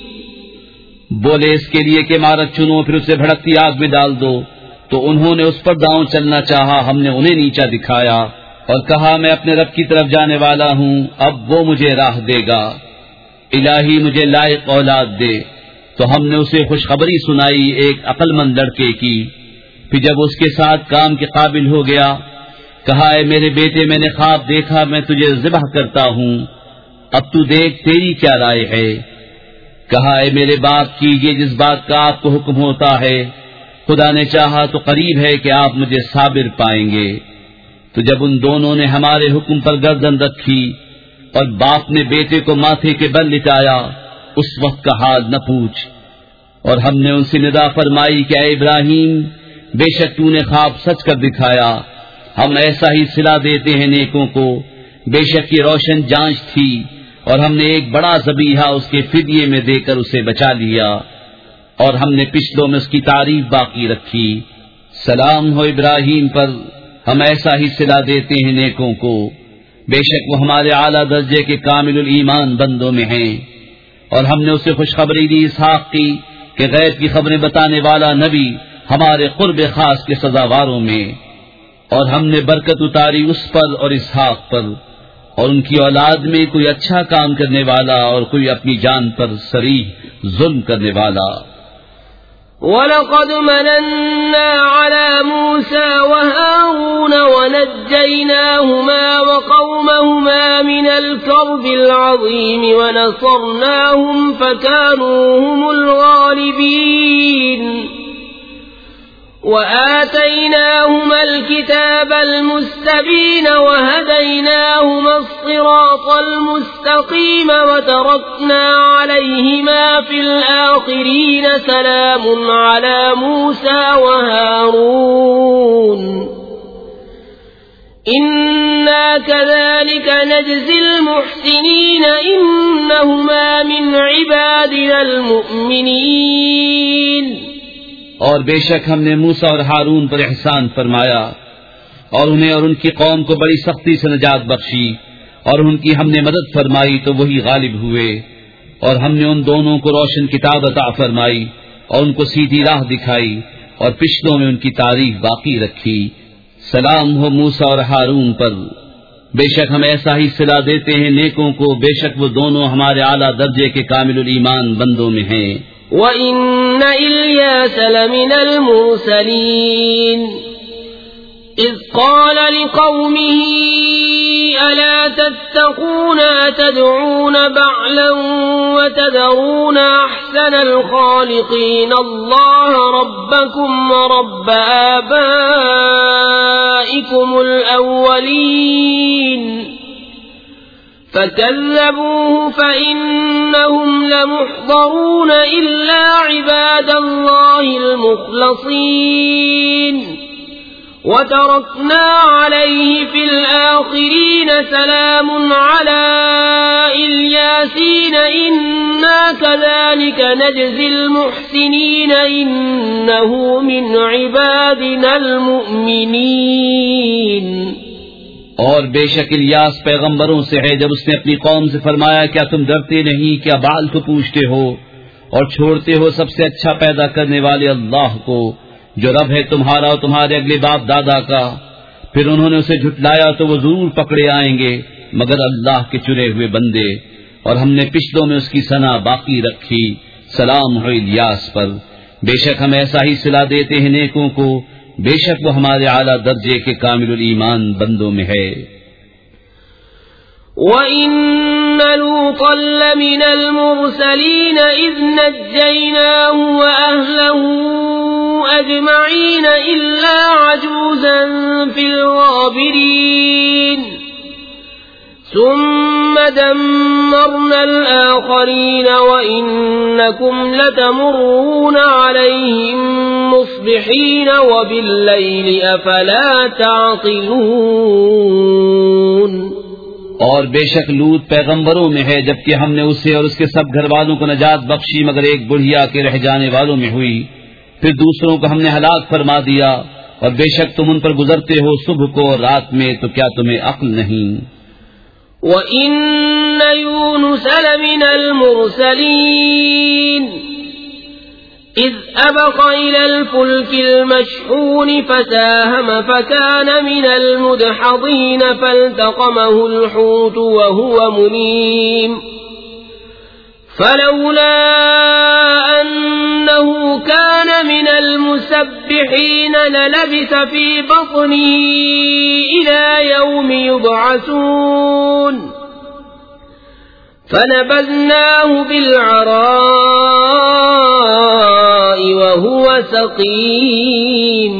بولے اس کے لیے کہ مارت چنو پھر اسے بھڑکتی آگ میں ڈال دو. تو انہوں نے اس پر داؤں چلنا چاہا، ہم نے انہیں نیچا دکھایا اور کہا میں اپنے رب کی طرف جانے والا ہوں، اب وہ مجھے راہ دے گا. الہی مجھے لائق اولاد دے. تو ہم نے اسے خوشخبری سنائی ایک عقل مند لڑکے کی. پھر جب اس کے ساتھ کام کے قابل ہو گیا کہا اے میرے بیٹے میں نے خواب دیکھا میں تجھے ذبح کرتا ہوں، اب تو دیکھ تیری کیا رائے ہے. کہا اے میرے باپ کیجیے جس بات کا آپ کو حکم ہوتا ہے، خدا نے چاہا تو قریب ہے کہ آپ مجھے صابر پائیں گے. تو جب ان دونوں نے ہمارے حکم پر گردن رکھی اور باپ نے بیٹے کو ماتھے کے بل لٹایا، اس وقت کا حال نہ پوچھ. اور ہم نے ان سے ندا فرمائی کہ اے ابراہیم بے شک تو نے خواب سچ کر دکھایا، ہم ایسا ہی صلہ دیتے ہیں نیکوں کو. بے شک یہ روشن جانچ تھی اور ہم نے ایک بڑا ذبیحہ اس کے فدیے میں دے کر اسے بچا لیا اور ہم نے پچھلوں میں اس کی تعریف باقی رکھی. سلام ہو ابراہیم پر، ہم ایسا ہی صلہ دیتے ہیں نیکوں کو. بے شک وہ ہمارے اعلیٰ درجے کے کامل الایمان بندوں میں ہیں. اور ہم نے اسے خوشخبری دی اسحاق کی کہ غیب کی خبریں بتانے والا نبی ہمارے قرب خاص کے سزاواروں میں. اور ہم نے برکت اتاری اس پر اور اسحاق پر اور ان کی اولاد میں کوئی اچھا کام کرنے والا اور کوئی اپنی جان پر صریح ظلم کرنے والا. وَلَقَدْ مَنَنَّا عَلَى مُوسَى وَهَارُونَ وَنَجَّيْنَاهُمَا وَقَوْمَهُمَا مِنَ الْكَرْبِ الْعَظِيمِ وَنَصَرْنَاهُمْ فَكَانُوا هُمُ الْغَالِبِينَ. وآتيناهما الكتاب المستبين وهديناهما الصراط المستقيم وتركنا عليهما في الآخرين سلام على موسى وهارون إنا كذلك نجزي المحسنين إنهما من عبادنا المؤمنين. اور بے شک ہم نے موسیٰ اور ہارون پر احسان فرمایا اور انہیں اور ان کی قوم کو بڑی سختی سے نجات بخشی اور ان کی ہم نے مدد فرمائی تو وہی غالب ہوئے اور ہم نے ان دونوں کو روشن کتاب عطا فرمائی اور ان کو سیدھی راہ دکھائی اور پچھلوں میں ان کی تعریف باقی رکھی. سلام ہو موسیٰ اور ہارون پر. بے شک ہم ایسا ہی صلہ دیتے ہیں نیکوں کو، بے شک وہ دونوں ہمارے اعلیٰ درجے کے کامل الایمان بندوں میں ہیں. وَإِنَّ إِلْيَاسَ لَمِنَ الْمُرْسَلِينَ إِذْ قَالَ لِقَوْمِهِ أَلَا تَتَّقُونَ أَتَدْعُونَ بَعْلًا وَتَذَرُونَ أَحْسَنَ الْخَالِقِينَ اللَّهَ رَبَّكُمْ وَرَبَّ آبَائِكُمُ الْأَوَّلِينَ فَكَذَّبُوهُ فَإِنَّهُمْ لَمُحْضَرُونَ إِلَّا عِبَادَ اللَّهِ الْمُخْلَصِينَ وَتَرَكْنَا عَلَيْهِ فِي الْآخِرِينَ سَلَامٌ عَلَى الْيَاسِينَ إِنَّا كَذَلِكَ نَجْزِي الْمُحْسِنِينَ إِنَّهُ مِنْ عِبَادِنَا الْمُؤْمِنِينَ. اور بے شک الیاس پیغمبروں سے ہے جب اس نے اپنی قوم سے فرمایا کیا تم ڈرتے نہیں، کیا بال کو پوچھتے ہو اور چھوڑتے ہو سب سے اچھا پیدا کرنے والے اللہ کو جو رب ہے تمہارا اور تمہارے اگلے باپ دادا کا. پھر انہوں نے اسے جھٹلایا تو وہ ضرور پکڑے آئیں گے مگر اللہ کے چنے ہوئے بندے، اور ہم نے پچھلوں میں اس کی ثنا باقی رکھی. سلام ہو الیاس پر. بے شک ہم ایسا ہی صلہ دیتے ہیں نیکوں کو، بے شک وہ ہمارے اعلیٰ درجے کے کامل الایمان بندوں میں ہے. وَإِنَّ لُوطًا لَّمِنَ الْمُرْسَلِينَ إِذْ نَجَّيْنَاهُ وَأَهْلَهُ أَجْمَعِينَ إِلَّا عَجُوزًا فِي الْغَابِرِينَ ثُمَّ دَمَّرْنَا الْآخَرِينَ وَإِنَّكُمْ لَتَمُرُّونَ عَلَيْهِمْ مُصْبِحِينَ وَبِاللَّيْلِ أَفَلَا تَعْقِلُونَ. اور بے شک لوط پیغمبروں میں ہے جبکہ ہم نے اسے اور اس کے سب گھر والوں کو نجات بخشی مگر ایک بڑھیا کے رہ جانے والوں میں ہوئی. پھر دوسروں کو ہم نے ہلاک فرما دیا اور بے شک تم ان پر گزرتے ہو صبح کو اور رات میں، تو کیا تمہیں عقل نہیں؟ وَإِنَّ يُونُسَ لَمِنَ الْمُرْسَلِينَ إِذْ أَبَقَ إِلَى الْفُلْكِ الْمَشْحُونِ فَسَاهَمَ فَكَانَ مِنَ الْمُدْحَضِينَ فَالْتَقَمَهُ الْحُوتُ وَهُوَ مُلِيمٌ فَلَوْلَا أَنَّهُ كَانَ مِنَ الْمُسَبِّحِينَ لَلَبِثَ فِي بَطْنِهِ إِلَى يَوْمِ يُبْعَثُونَ فَنَبَذْنَاهُ بِالْعَرَاءِ وَهُوَ سَقِيمٌ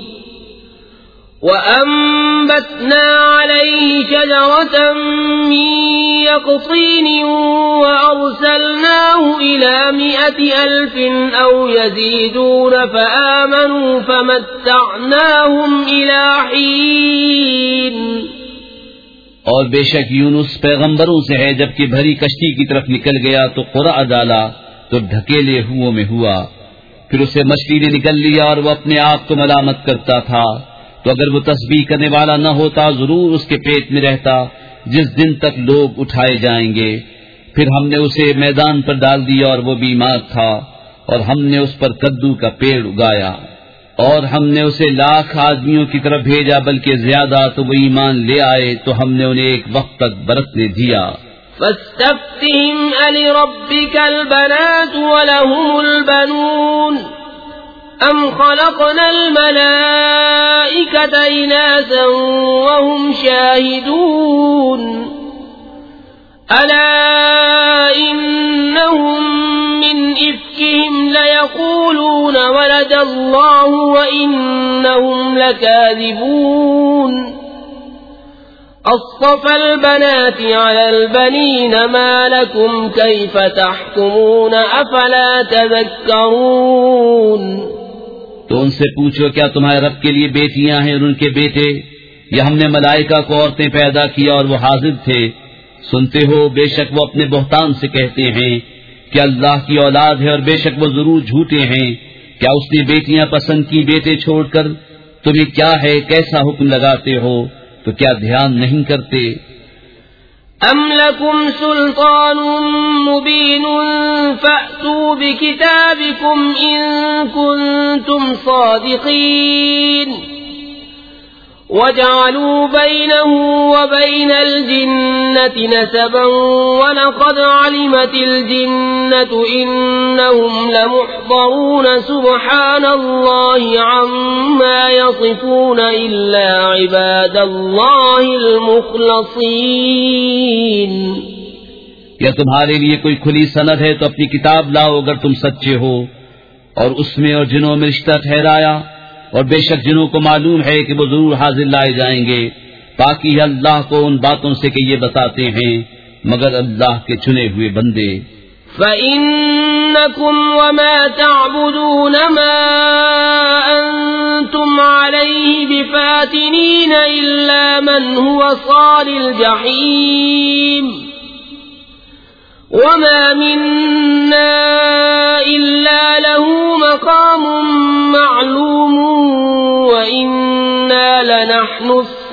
وَأَنبَتْنَا عَلَيْهِ شَجَرَةً مِّن يَقْطِينٍ وَأَرْسَلْنَاهُ إِلَى 100,000 أَوْ يَزِيدُونَ فَآمَنُوا فَمَتَّعْنَاهُمْ إِلَى حِينٍ. اور بے شک یونس پیغمبروں سے ہے جبکہ بھری کشتی کی طرف نکل گیا تو قرع ڈالا تو ڈھکیلے ہو میں ہوا. پھر اسے مچھلی نے نکل لیا اور وہ اپنے آپ کو ملامت کرتا تھا، تو اگر وہ تسبیح کرنے والا نہ ہوتا ضرور اس کے پیٹ میں رہتا جس دن تک لوگ اٹھائے جائیں گے. پھر ہم نے اسے میدان پر ڈال دیا اور وہ بیمار تھا، اور ہم نے اس پر کدو کا پیڑ اگایا، اور ہم نے اسے 1,00,000 آدمیوں کی طرف بھیجا بلکہ زیادہ، تو وہ ایمان لے آئے تو ہم نے انہیں ایک وقت تک برتنے دیا. فَاسْتَفْتِهِمْ أَلِرَبِّكَ الْبَنَاتُ وَلَهُمُ الْبَنُونَ أَمْ خَلَقْنَا الْمَلَائِكَةَ إِنَاثًا وَهُمْ شَاهِدُونَ أَلَا إِنَّهُمْ مِنْ إِفْكِهِمْ لَيَقُولُونَ وَلَدَ وعد الله وإنهم لكاذبون أصطفى البنات على البنين ما لكم كيف تحكمون أفلا تذكرون. تو ان سے پوچھو کیا تمہارے رب کے لیے بیٹیاں ہیں اور ان کے بیٹے، یا ہم نے ملائکہ کو عورتیں پیدا کیا اور وہ حاضر تھے؟ سنتے ہو بے شک وہ اپنے بہتان سے کہتے ہیں کہ اللہ کی اولاد ہے، اور بے شک وہ ضرور جھوٹے ہیں. کیا اس نے بیٹیاں پسند کی بیٹے چھوڑ کر؟ تمہیں کیا ہے، کیسا حکم لگاتے ہو؟ تو کیا دھیان نہیں کرتے؟ ام لکم سلطان مبین فأتوا بکتابکم ان کنتم صادقین وجعلوا بينه وبين الجنة نسبا ولقد علمت الجنة إنهم لمحضرون سبحان الله عما يصفون إلا عباد الله المخلصين. یا تمہارے لیے کوئی کھلی سند ہے تو اپنی کتاب لاؤ اگر تم سچے ہو، اور اس میں اور جنوں میں رشتہ ٹھہرایا، اور بے شک جنوں کو معلوم ہے کہ وہ ضرور حاضر لائے جائیں گے. باقی ہے اللہ کو ان باتوں سے کہ یہ بتاتے ہیں مگر اللہ کے چنے ہوئے بندے. فَإِنَّكُمْ وَمَا تَعْبُدُونَ مَا أَنْتُمْ عَلَيْهِ بِفَاتِنِينَ إِلَّا مَنْ هُوَ صَالِ الْجَحِيمِ وَمَا مِنَّا إِلَّا لَهُ مَقَامٌ مَعْلُومٌ وَإِنَّا لَنَحْنُ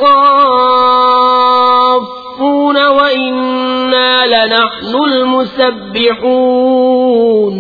الصَّافُّونَ وَإِنَّا لَنَحْنُ الْمُسَبِّحُونَ.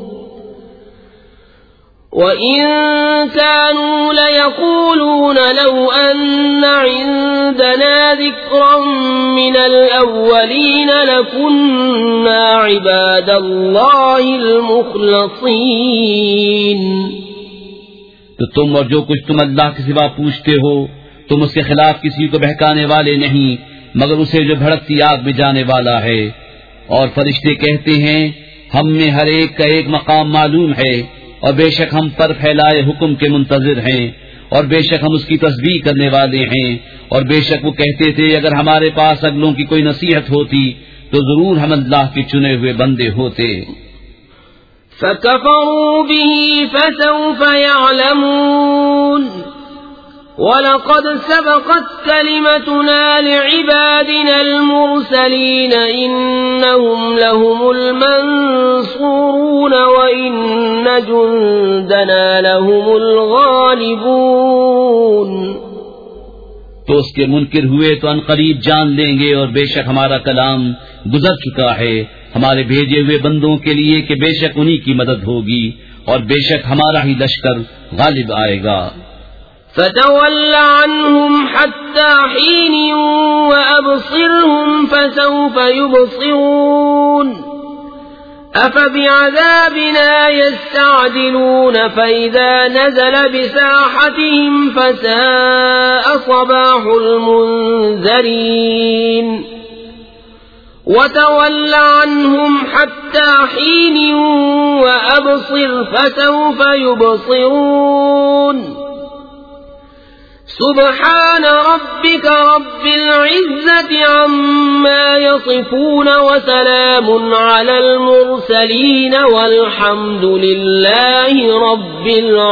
وَإِن كَانُوا لَيَقُولُونَ لَوْ أَنَّ عِندَنَا ذِكْرًا مِّنَ الْأَوَّلِينَ لَكُنَّا عِبَادَ اللَّهِ الْمُخْلَصِينَ. تو تم اور جو کچھ تم اللہ کے سوا پوچھتے ہو، تم اس کے خلاف کسی کو بہکانے والے نہیں مگر اسے جو بھڑکتی آگ میں جانے والا ہے. اور فرشتے کہتے ہیں ہم میں ہر ایک کا ایک مقام معلوم ہے، اور بے شک ہم پر پھیلائے حکم کے منتظر ہیں، اور بے شک ہم اس کی تسبیح کرنے والے ہیں. اور بے شک وہ کہتے تھے اگر ہمارے پاس اگلوں کی کوئی نصیحت ہوتی تو ضرور ہم اللہ کے چنے ہوئے بندے ہوتے. فَكَفَرُوا بِهِ فَسَوْفَ يَعْلَمُونَ وَلَقَدْ سَبَقَتْ كَلِمَتُنَا لِعِبَادِنَا الْمُرْسَلِينَ إِنَّهُمْ لَهُمُ الْمَنصُورُونَ وَإِنَّ جُندَنَا لَهُمُ الْغَالِبُونَ. تو اس کے منکر ہوئے تو ان قریب جان لیں گے، اور بے شک ہمارا کلام گزر چکا ہے ہمارے بھیجے ہوئے بندوں کے لیے کہ بے شک انہی کی مدد ہوگی، اور بے شک ہمارا ہی لشکر غالب آئے گا. فَتَوَلَّ عَنْهُمْ حَتَّى حِينٍ وَأَبْصِرْهُمْ فَسَوْفَ يُبْصِرُونَ. أَفَبِعَذَابِنَا يَسْتَعْجِلُونَ فَإِذَا نَزَلَ بِسَاحَتِهِمْ فَسَاءَ صَبَاحُ الْمُنذَرِينَ. وَتَوَلَّ عَنْهُمْ حَتَّى حِينٍ وَأَبْصِرْ فَسَوْفَ يُبْصِرُونَ. سبحان ربك رب العزة عما يصفون وسلام على المرسلين والحمد لله رب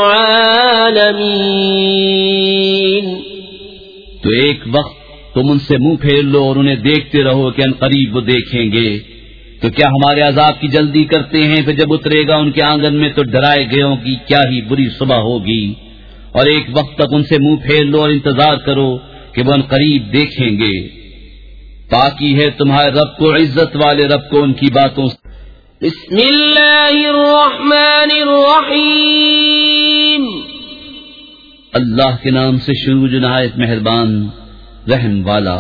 العالمين. تو ایک وقت تم ان سے منہ پھیر لو اور انہیں دیکھتے رہو کہ ان قریب وہ دیکھیں گے. تو کیا ہمارے عذاب کی جلدی کرتے ہیں؟ پھر جب اترے گا ان کے آنگن میں تو ڈرائے گئوں کی کیا ہی بری صبح ہوگی. اور ایک وقت تک ان سے منہ پھیر لو اور انتظار کرو کہ وہ ان قریب دیکھیں گے. پاکی ہے تمہارے رب کو، عزت والے رب کو ان کی باتوں سے. بسم اللہ الرحمن الرحیم. اللہ کے نام سے شروع جو نہایت مہربان رحم والا.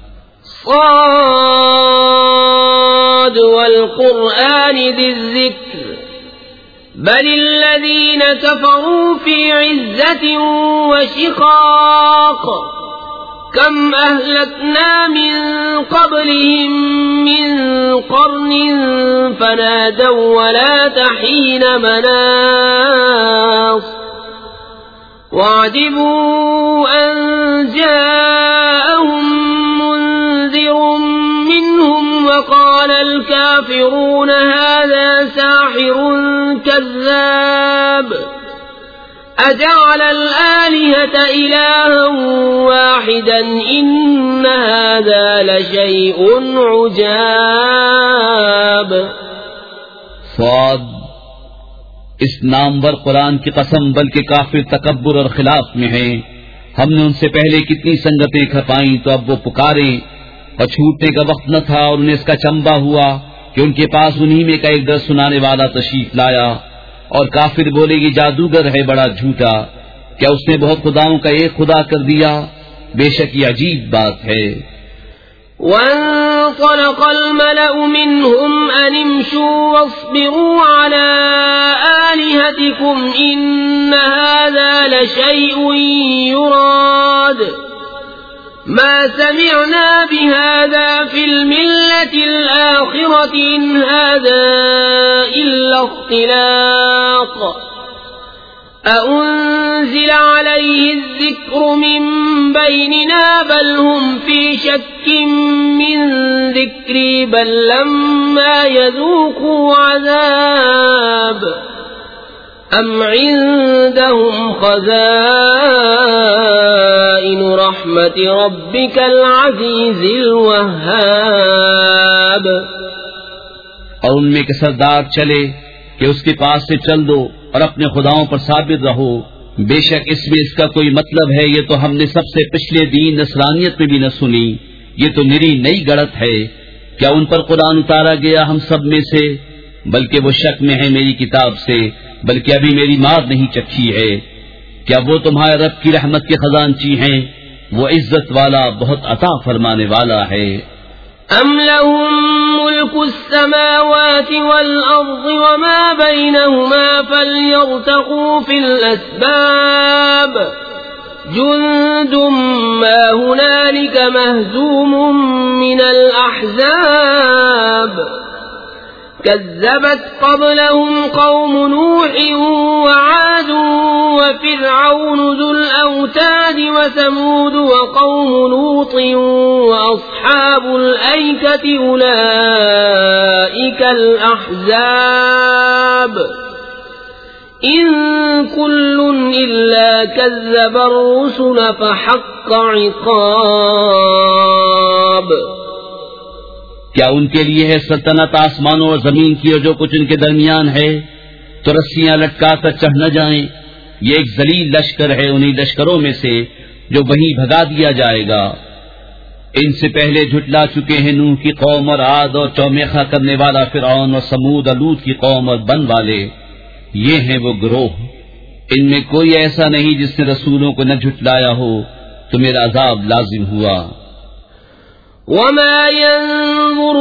صاد والقرآن ذی الذکر بل الذین کفروا فی عزة وشقاق کم اہلکنا من قبلهم من قرن فنادوا ولا تحین مناص وعجبوا أن جاءهم منذر منهم وقال الكافرون هذا ساحر كذاب أجعل الآلهة إلها واحدا إن هذا لشيء عجاب. صاد. اس نامور قرآن کی قسم، بلکہ کافر تکبر اور خلاف میں ہیں. ہم نے ان سے پہلے کتنی سنگتیں کھپائیں تو اب وہ پکاریں، اور چھوٹنے کا وقت نہ تھا اور انہیں اس کا چمبا ہوا کہ ان کے پاس انہی میں کا ایک درس سنانے والا تشریف لایا. اور کافر بولے گی جادوگر ہے بڑا جھوٹا، کیا اس نے بہت خداؤں کا ایک خدا کر دیا؟ بے شک یہ عجیب بات ہے. وانطلق الملأ منهم أن امشوا واصبروا على آلهتكم إن هذا لشيء يراد ما سمعنا بهذا في الملة الآخرة إن هذا إلا اختلاق أأنزل عليه الذكر من بيننا بل هم في شك من ذكري بل لما يذوقوا عذاب أم عندهم خزائن رحمة ربك العزيز الوهاب. اور ان میں کے سردار چلے کہ اس کے پاس سے چل دو اور اپنے خداؤں پر ثابت رہو، بے شک اس میں اس کا کوئی مطلب ہے، یہ تو ہم نے سب سے پچھلے دین نصرانیت میں بھی نہ سنی، یہ تو نری نئی گڑت ہے. کیا ان پر قرآن اتارا گیا ہم سب میں سے؟ بلکہ وہ شک میں ہے میری کتاب سے، بلکہ ابھی میری مار نہیں چکھی ہے. کیا وہ تمہارے رب کی رحمت کے خزانچی ہیں؟ وہ عزت والا بہت عطا فرمانے والا ہے. أم لهم ملك السماوات والأرض وما بينهما فليرتقوا في الأسباب جند ما هنالك مهزوم من الأحزاب كذبت قبلهم قوم نوح وعاد وفرعون ذو الأوتاد وثمود وقوم لوط وأصحاب الأيكة أولئك الأحزاب إن كل إلا كذب الرسل فحق عقاب. کیا ان کے لیے ہے سلطنت آسمانوں اور زمین کی اور جو کچھ ان کے درمیان ہے؟ تو رسیاں لٹکا کر چڑھ نہ جائیں. یہ ایک ذلیل لشکر ہے انہی لشکروں میں سے جو وہیں بھگا دیا جائے گا. ان سے پہلے جھٹلا چکے ہیں نوح کی قوم اور عاد اور چومیخا کرنے والا فرعون اور سمود اور لوط کی قوم اور بن والے. یہ ہیں وہ گروہ، ان میں کوئی ایسا نہیں جس نے رسولوں کو نہ جھٹلایا ہو تو میرا عذاب لازم ہوا. وما ينظر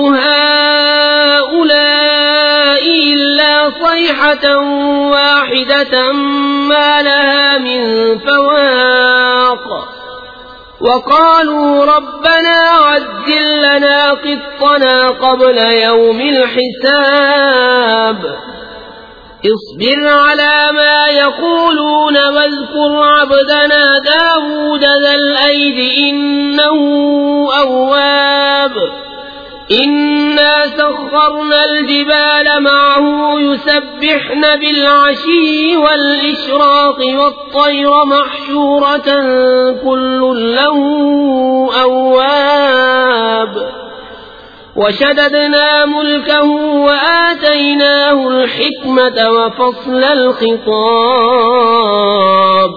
هؤلاء إلا صيحة واحدة ما لها من فواق وقالوا ربنا عجل لنا قطنا قبل يوم الحساب اصبر على ما يقولون واذكر عبدنا داود ذا الأيد إنه أواب إنا سخرنا الجبال معه يسبحن بالعشي والإشراق والطير محشورة كل له أواب وشددنا ملكه وآتيناه الحكمة وفصل الخطاب.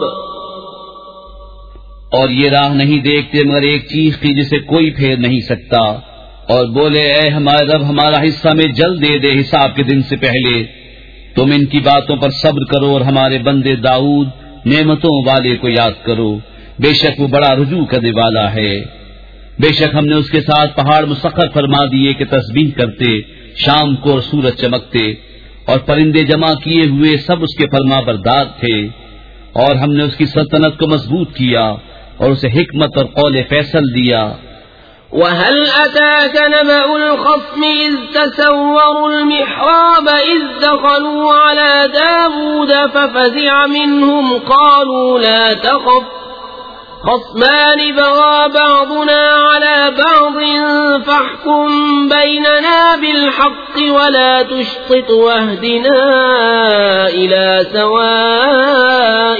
اور یہ راہ نہیں دیکھتے مگر ایک چیز کی جسے کوئی پھیر نہیں سکتا، اور بولے اے ہمارے رب ہمارا حصہ میں جلد دے دے حساب کے دن سے پہلے. تم ان کی باتوں پر صبر کرو اور ہمارے بندے داؤد نعمتوں والے کو یاد کرو، بے شک وہ بڑا رجوع کرنے والا ہے. بے شک ہم نے اس کے ساتھ پہاڑ مسخر فرما دیے کہ تسبیح کرتے شام کو اور سورج چمکتے، اور پرندے جمع کیے ہوئے سب اس کے فرما بردار تھے. اور ہم نے اس کی سلطنت کو مضبوط کیا اور اسے حکمت اور قول فیصل دیا. وهل أتاك نبأ الخصم إذ تسوروا المحراب إذ دخلوا على داود ففزع منهم قالوا لا تخف خصمان بغى بعضنا على بعض فاحكم بيننا بالحق ولا تشطط واهدنا إلى سواء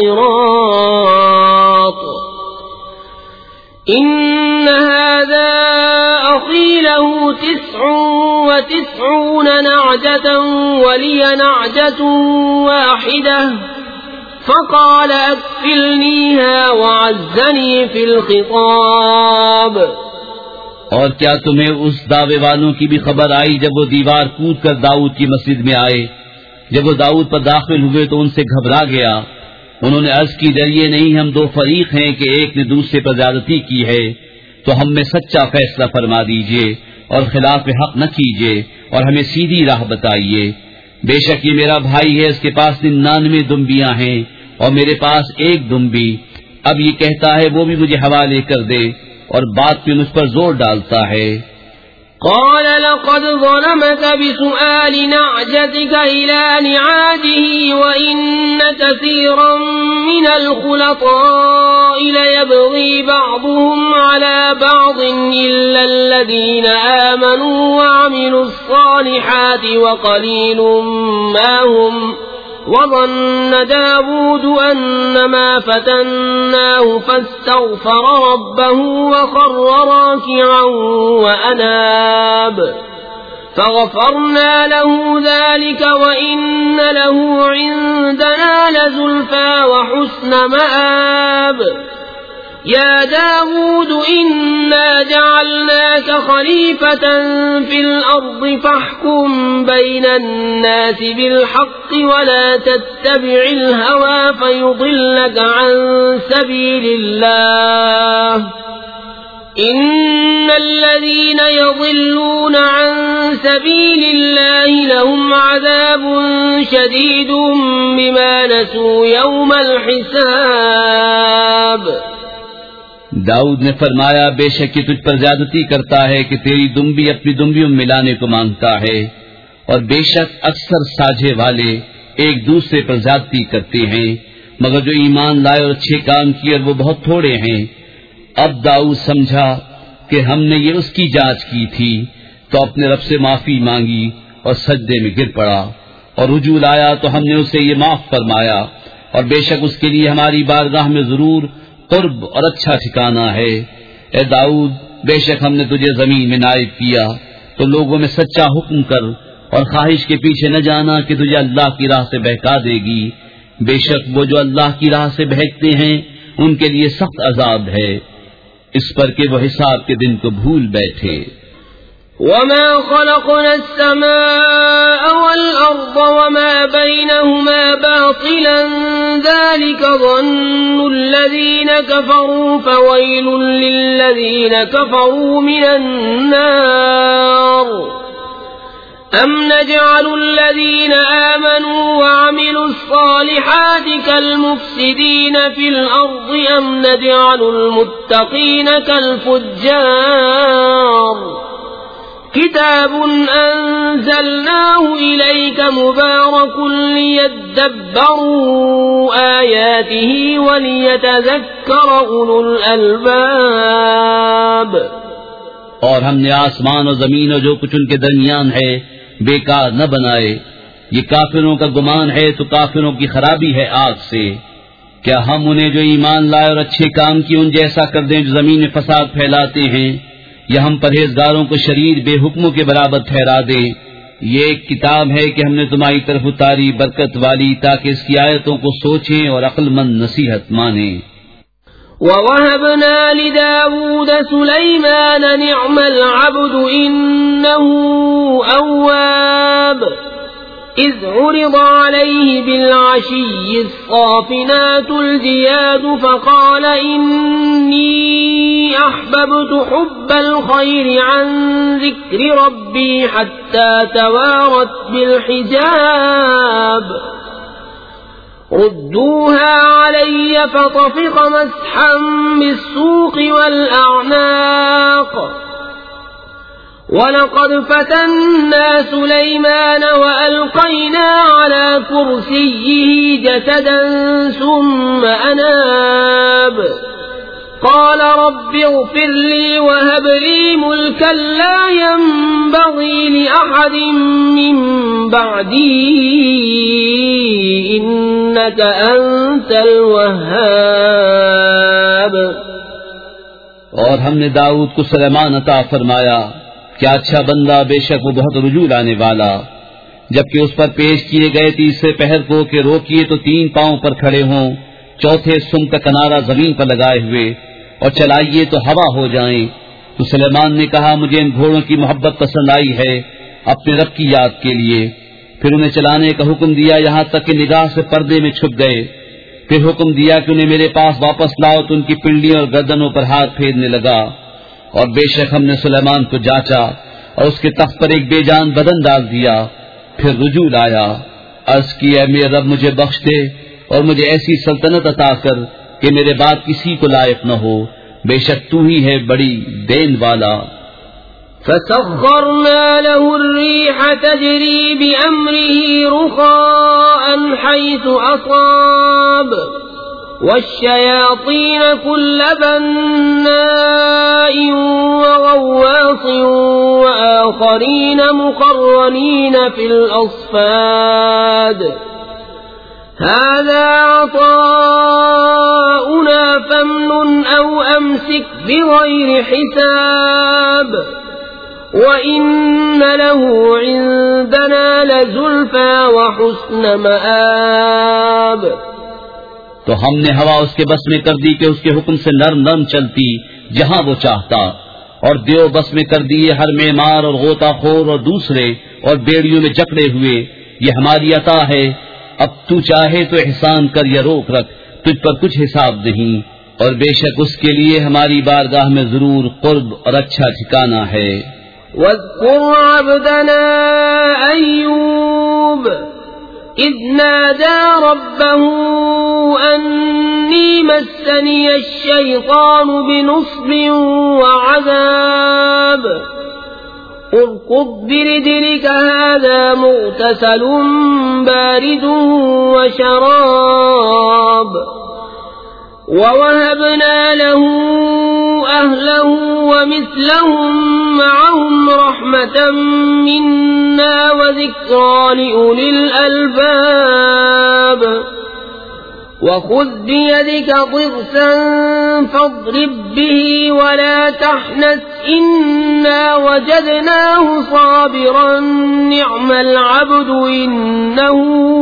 الصراط إن هذا أخي له 99 نعجة ولي نعجة واحدة فقال أكفلنيها وعزني في الخطاب. اور کیا تمہیں اس دعوے والوں کی بھی خبر آئی جب وہ دیوار کود کر داؤد کی مسجد میں آئے؟ جب وہ داؤد پر داخل ہوئے تو ان سے گھبرا گیا. انہوں نے عرض کی ڈریے نہیں، ہم دو فریق ہیں کہ ایک نے دوسرے پر زیادتی کی ہے، تو ہم میں سچا فیصلہ فرما دیجئے اور خلاف حق نہ کیجئے اور ہمیں سیدھی راہ بتائیے. بے شک یہ میرا بھائی ہے، اس کے پاس 99 دمبیاں ہیں اور میرے پاس ایک دمبی. اب یہ کہتا ہے وہ بھی مجھے حوالے کر دے اور بات پہ مجھ پر زور ڈالتا ہے. قال لقد ظلمك بسؤال نعجتك إلى نعاجه وإن كثيرا من الخلطاء ليبغي بعضهم على بعض إلا الذين آمنوا وعملوا الصالحات وقليل ما هم وظن داود أنما فتناه فاستغفر ربه وخر راكعا وأناب فغفرنا له ذلك وإن له عندنا لزلفى وحسن مآب. يا داود إنا جعلناك خليفة في الأرض فاحكم بين الناس بالحق ولا تتبع الهوى فيضلك عن سبيل الله إن الذين يضلون عن سبيل الله لهم عذاب شديد بما نسوا يوم الحساب. داؤد نے فرمایا بے شک یہ تجھ پر زیادتی کرتا ہے کہ تیری دمبی اپنی دمبیوں میں ملانے کو مانگتا ہے، اور بے شک اکثر ساجھے والے ایک دوسرے پر زیادتی کرتے ہیں، مگر جو ایمان لائے اور اچھے کام کیے اور وہ بہت تھوڑے ہیں. اب داؤد سمجھا کہ ہم نے یہ اس کی جانچ کی تھی تو اپنے رب سے معافی مانگی اور سجدے میں گر پڑا، اور رجوع آیا تو ہم نے اسے یہ معاف فرمایا، اور بے شک اس کے لیے ہماری بارگاہ میں ضرور قرب اور اچھا ٹھکانہ ہے. اے داؤد، بے شک ہم نے تجھے زمین میں نائب کیا تو لوگوں میں سچا حکم کر اور خواہش کے پیچھے نہ جانا کہ تجھے اللہ کی راہ سے بہکا دے گی. بے شک وہ جو اللہ کی راہ سے بہکتے ہیں ان کے لیے سخت عذاب ہے، اس پر کہ وہ حساب کے دن کو بھول بیٹھے. وما خلقنا السماء والأرض وما بينهما باطلا ذلك ظن الذين كفروا فويل للذين كفروا من النار. أم نجعل الذين آمنوا وعملوا الصالحات كالمفسدين في الأرض أم نجعل المتقين كالفجار. كتاب أنزلناه إليك مبارك ليدبروا آياته وليتذكر أولو الألباب. اور ہم نے آسمان اور زمین اور جو کچھ ان کے درمیان ہے بیکار نہ بنائے. یہ کافروں کا گمان ہے تو کافروں کی خرابی ہے آگ سے. کیا ہم انہیں جو ایمان لائے اور اچھے کام کیے ان جیسا کر دیں جو زمین میں فساد پھیلاتے ہیں، یا ہم پرہیزگاروں کو شریر بے حکموں کے برابر ٹھہرا دیں؟ یہ ایک کتاب ہے کہ ہم نے تمہاری طرف اتاری برکت والی تاکہ اس کی آیتوں کو سوچیں اور عقل مند نصیحت مانیں. وَوَهَبْنَا لِدَاوُودَ سُلَيْمَانَ نِعْمَ الْعَبْدُ إِنَّهُ أَوَّابٌ إِذْ عُرِضَ عَلَيْهِ بِالْعَشِيِّ الصَّافِنَاتُ الْجِيَادُ فَقَالَ إِنِّي أَحْبَبْتُ حُبَّ الْخَيْرِ عَنْ ذِكْرِ رَبِّي حَتَّى تَوَارَتْ بِالْحِجَابِ ردوها علي فطفق مسحا بالسوق والأعناق ولقد فتنا سليمان وألقينا على كرسيه جسدا ثم أناب قال رب اغفر لي وهب لي ملكا لا ينبغي لأحد من بعدي إنك أنت الوهاب. اور ہم نے داؤد کو سلیمان عطا فرمایا. کیا اچھا بندہ، بے شک وہ بہت رجوع لانے والا. جبکہ اس پر پیش کیے گئے تیسرے پہر کو کہ روکیے تو 3 پاؤں پر کھڑے ہوں، چوتھے سم کا کنارہ زمین پر لگائے ہوئے، اور چلائیے تو ہوا ہو جائیں. تو سلیمان نے کہا مجھے ان گھوڑوں کی محبت پسند آئی ہے اپنے رب کی یاد کے لیے. پھر انہیں چلانے کا حکم دیا یہاں تک کہ نگاہ سے پردے میں چھپ گئے. پھر حکم دیا کہ انہیں میرے پاس واپس لاؤ تو ان کی پنڈلیوں اور گردنوں پر ہاتھ پھیرنے لگا. اور بے شک ہم نے سلیمان کو جانچا اور اس کے تخت پر ایک بے جان بدن ڈال دیا. پھر رجوع لایا، عرض کی اے میرے رب مجھے بخش دے اور مجھے ایسی سلطنت عطا کر کہ میرے بعد کسی کو لائق نہ ہو، بے شک تو ہی ہے بڑی دین والا. فسخرنا له الريح تجري بأمره رخاء حيث أصاب والشياطين كل بناء وغواص وآخرين مقرنين في الأصفاد هذا عطاؤنا فامنن أو أمسك بغير حساب وَإِنَّ لَهُ عِندَنَا لَزُلْفَى وَحُسْنَ مَآبٍ. تو ہم نے ہوا اس کے بس میں کر دی کہ اس کے حکم سے نرم نرم چلتی جہاں وہ چاہتا، اور دیو بس میں کر دیے ہر معمار اور غوطہ خور اور دوسرے اور بیڑیوں میں جکڑے ہوئے. یہ ہماری عطا ہے، اب تو چاہے تو احسان کر یا روک رکھ، تجھ پر کچھ حساب نہیں، اور بے شک اس کے لیے ہماری بارگاہ میں ضرور قرب اور اچھا ٹھکانہ ہے. واذكر عبدنا أيوب إذ نادى ربه أني مسني الشيطان بنصب وعذاب اركض برجلك هذا مغتسل بارد وشراب ووهبنا له أهله ومثلهم معهم رحمة منا وذكرى لأولي الألباب وخذ بيدك ضغثا فاضرب به ولا تحنث إنا وجدناه صابرا نعم العبد إنه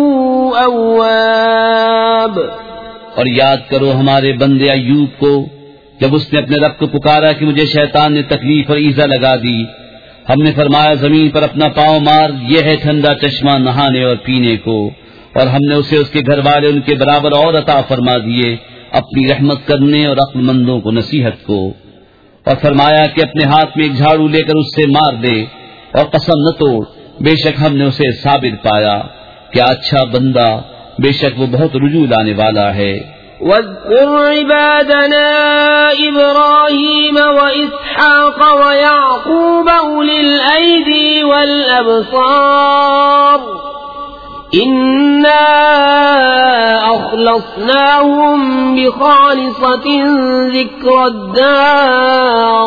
أواب. اور یاد کرو ہمارے بندے ایوب کو جب اس نے اپنے رب کو پکارا کہ مجھے شیطان نے تکلیف اور ایذا لگا دی. ہم نے فرمایا زمین پر اپنا پاؤں مار، یہ ہے ٹھنڈا چشمہ نہانے اور پینے کو، اور ہم نے اسے اس کے گھر والے ان کے برابر اور عطا فرما دیے اپنی رحمت کرنے اور عقل مندوں کو نصیحت کو. اور فرمایا کہ اپنے ہاتھ میں ایک جھاڑو لے کر اس سے مار دے اور قسم نہ توڑ، بے شک ہم نے اسے صابر پایا. کیا اچھا بندہ، بے شک وہ بہت رجوع لانے والا ہے. واذكر عبادنا إبراهيم وإسحاق ويعقوب أولي الأيدي والأبصار إنا أخلصناهم بخالصة ذكر الدار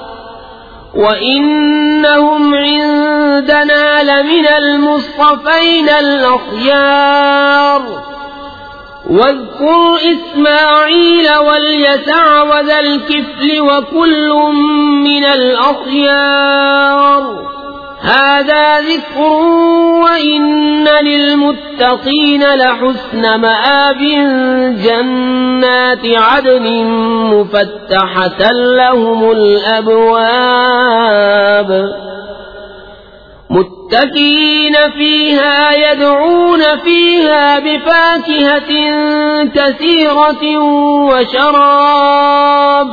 وإنهم عندنا لمن المصطفين الأخيار. واذكر إسماعيل واليسع وذا الكفل وكل من الأخيار هذا ذكر وإن للمتقين لحسن مآب جنات عدن مفتحة لهم الأبواب متكئين فيها يدعون فيها بفاكهة كثيرة وشراب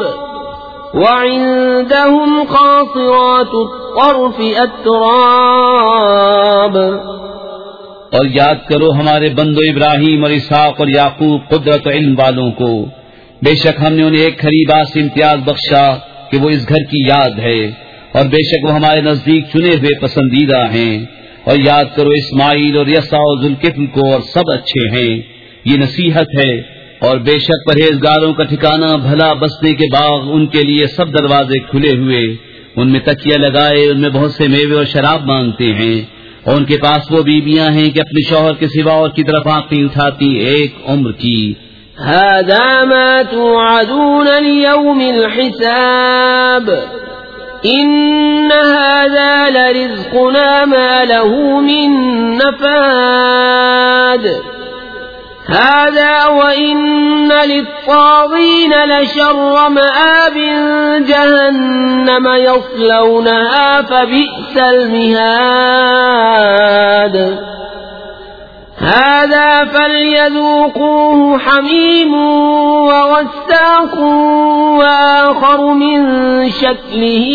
وعندهم قاصرات الطرف أتراب. اور یاد کرو ہمارے بندو ابراہیم اور اسحاق اور یعقوب قدرت و علم والوں کو، بے شک ہم نے انہیں ایک خریبا سے امتیاز بخشا کہ وہ اس گھر کی یاد ہے، اور بے شک وہ ہمارے نزدیک چنے ہوئے پسندیدہ ہیں۔ اور یاد کرو اسماعیل اور یسع اور ذوالکفل کو، اور سب اچھے ہیں، یہ نصیحت ہے۔ اور بے شک پرہیزگاروں کا ٹھکانہ بھلا بسنے کے باغ، ان کے لیے سب دروازے کھلے ہوئے، ان میں تکیہ لگائے، ان میں بہت سے میوے اور شراب مانگتے ہیں، اور ان کے پاس وہ بیویاں ہیں کہ اپنے شوہر کے سوا اور کی طرف آنکھیں اٹھاتی ایک عمر کی۔ هذا ما توعدون ليوم الحساب إن هذا لرزقنا ما له من نفاد هذا وإن للطاغين لشر مآب جهنم يصلونها فبئس المهاد هذا فليذوقوه حميم وغساق وآخر من شكله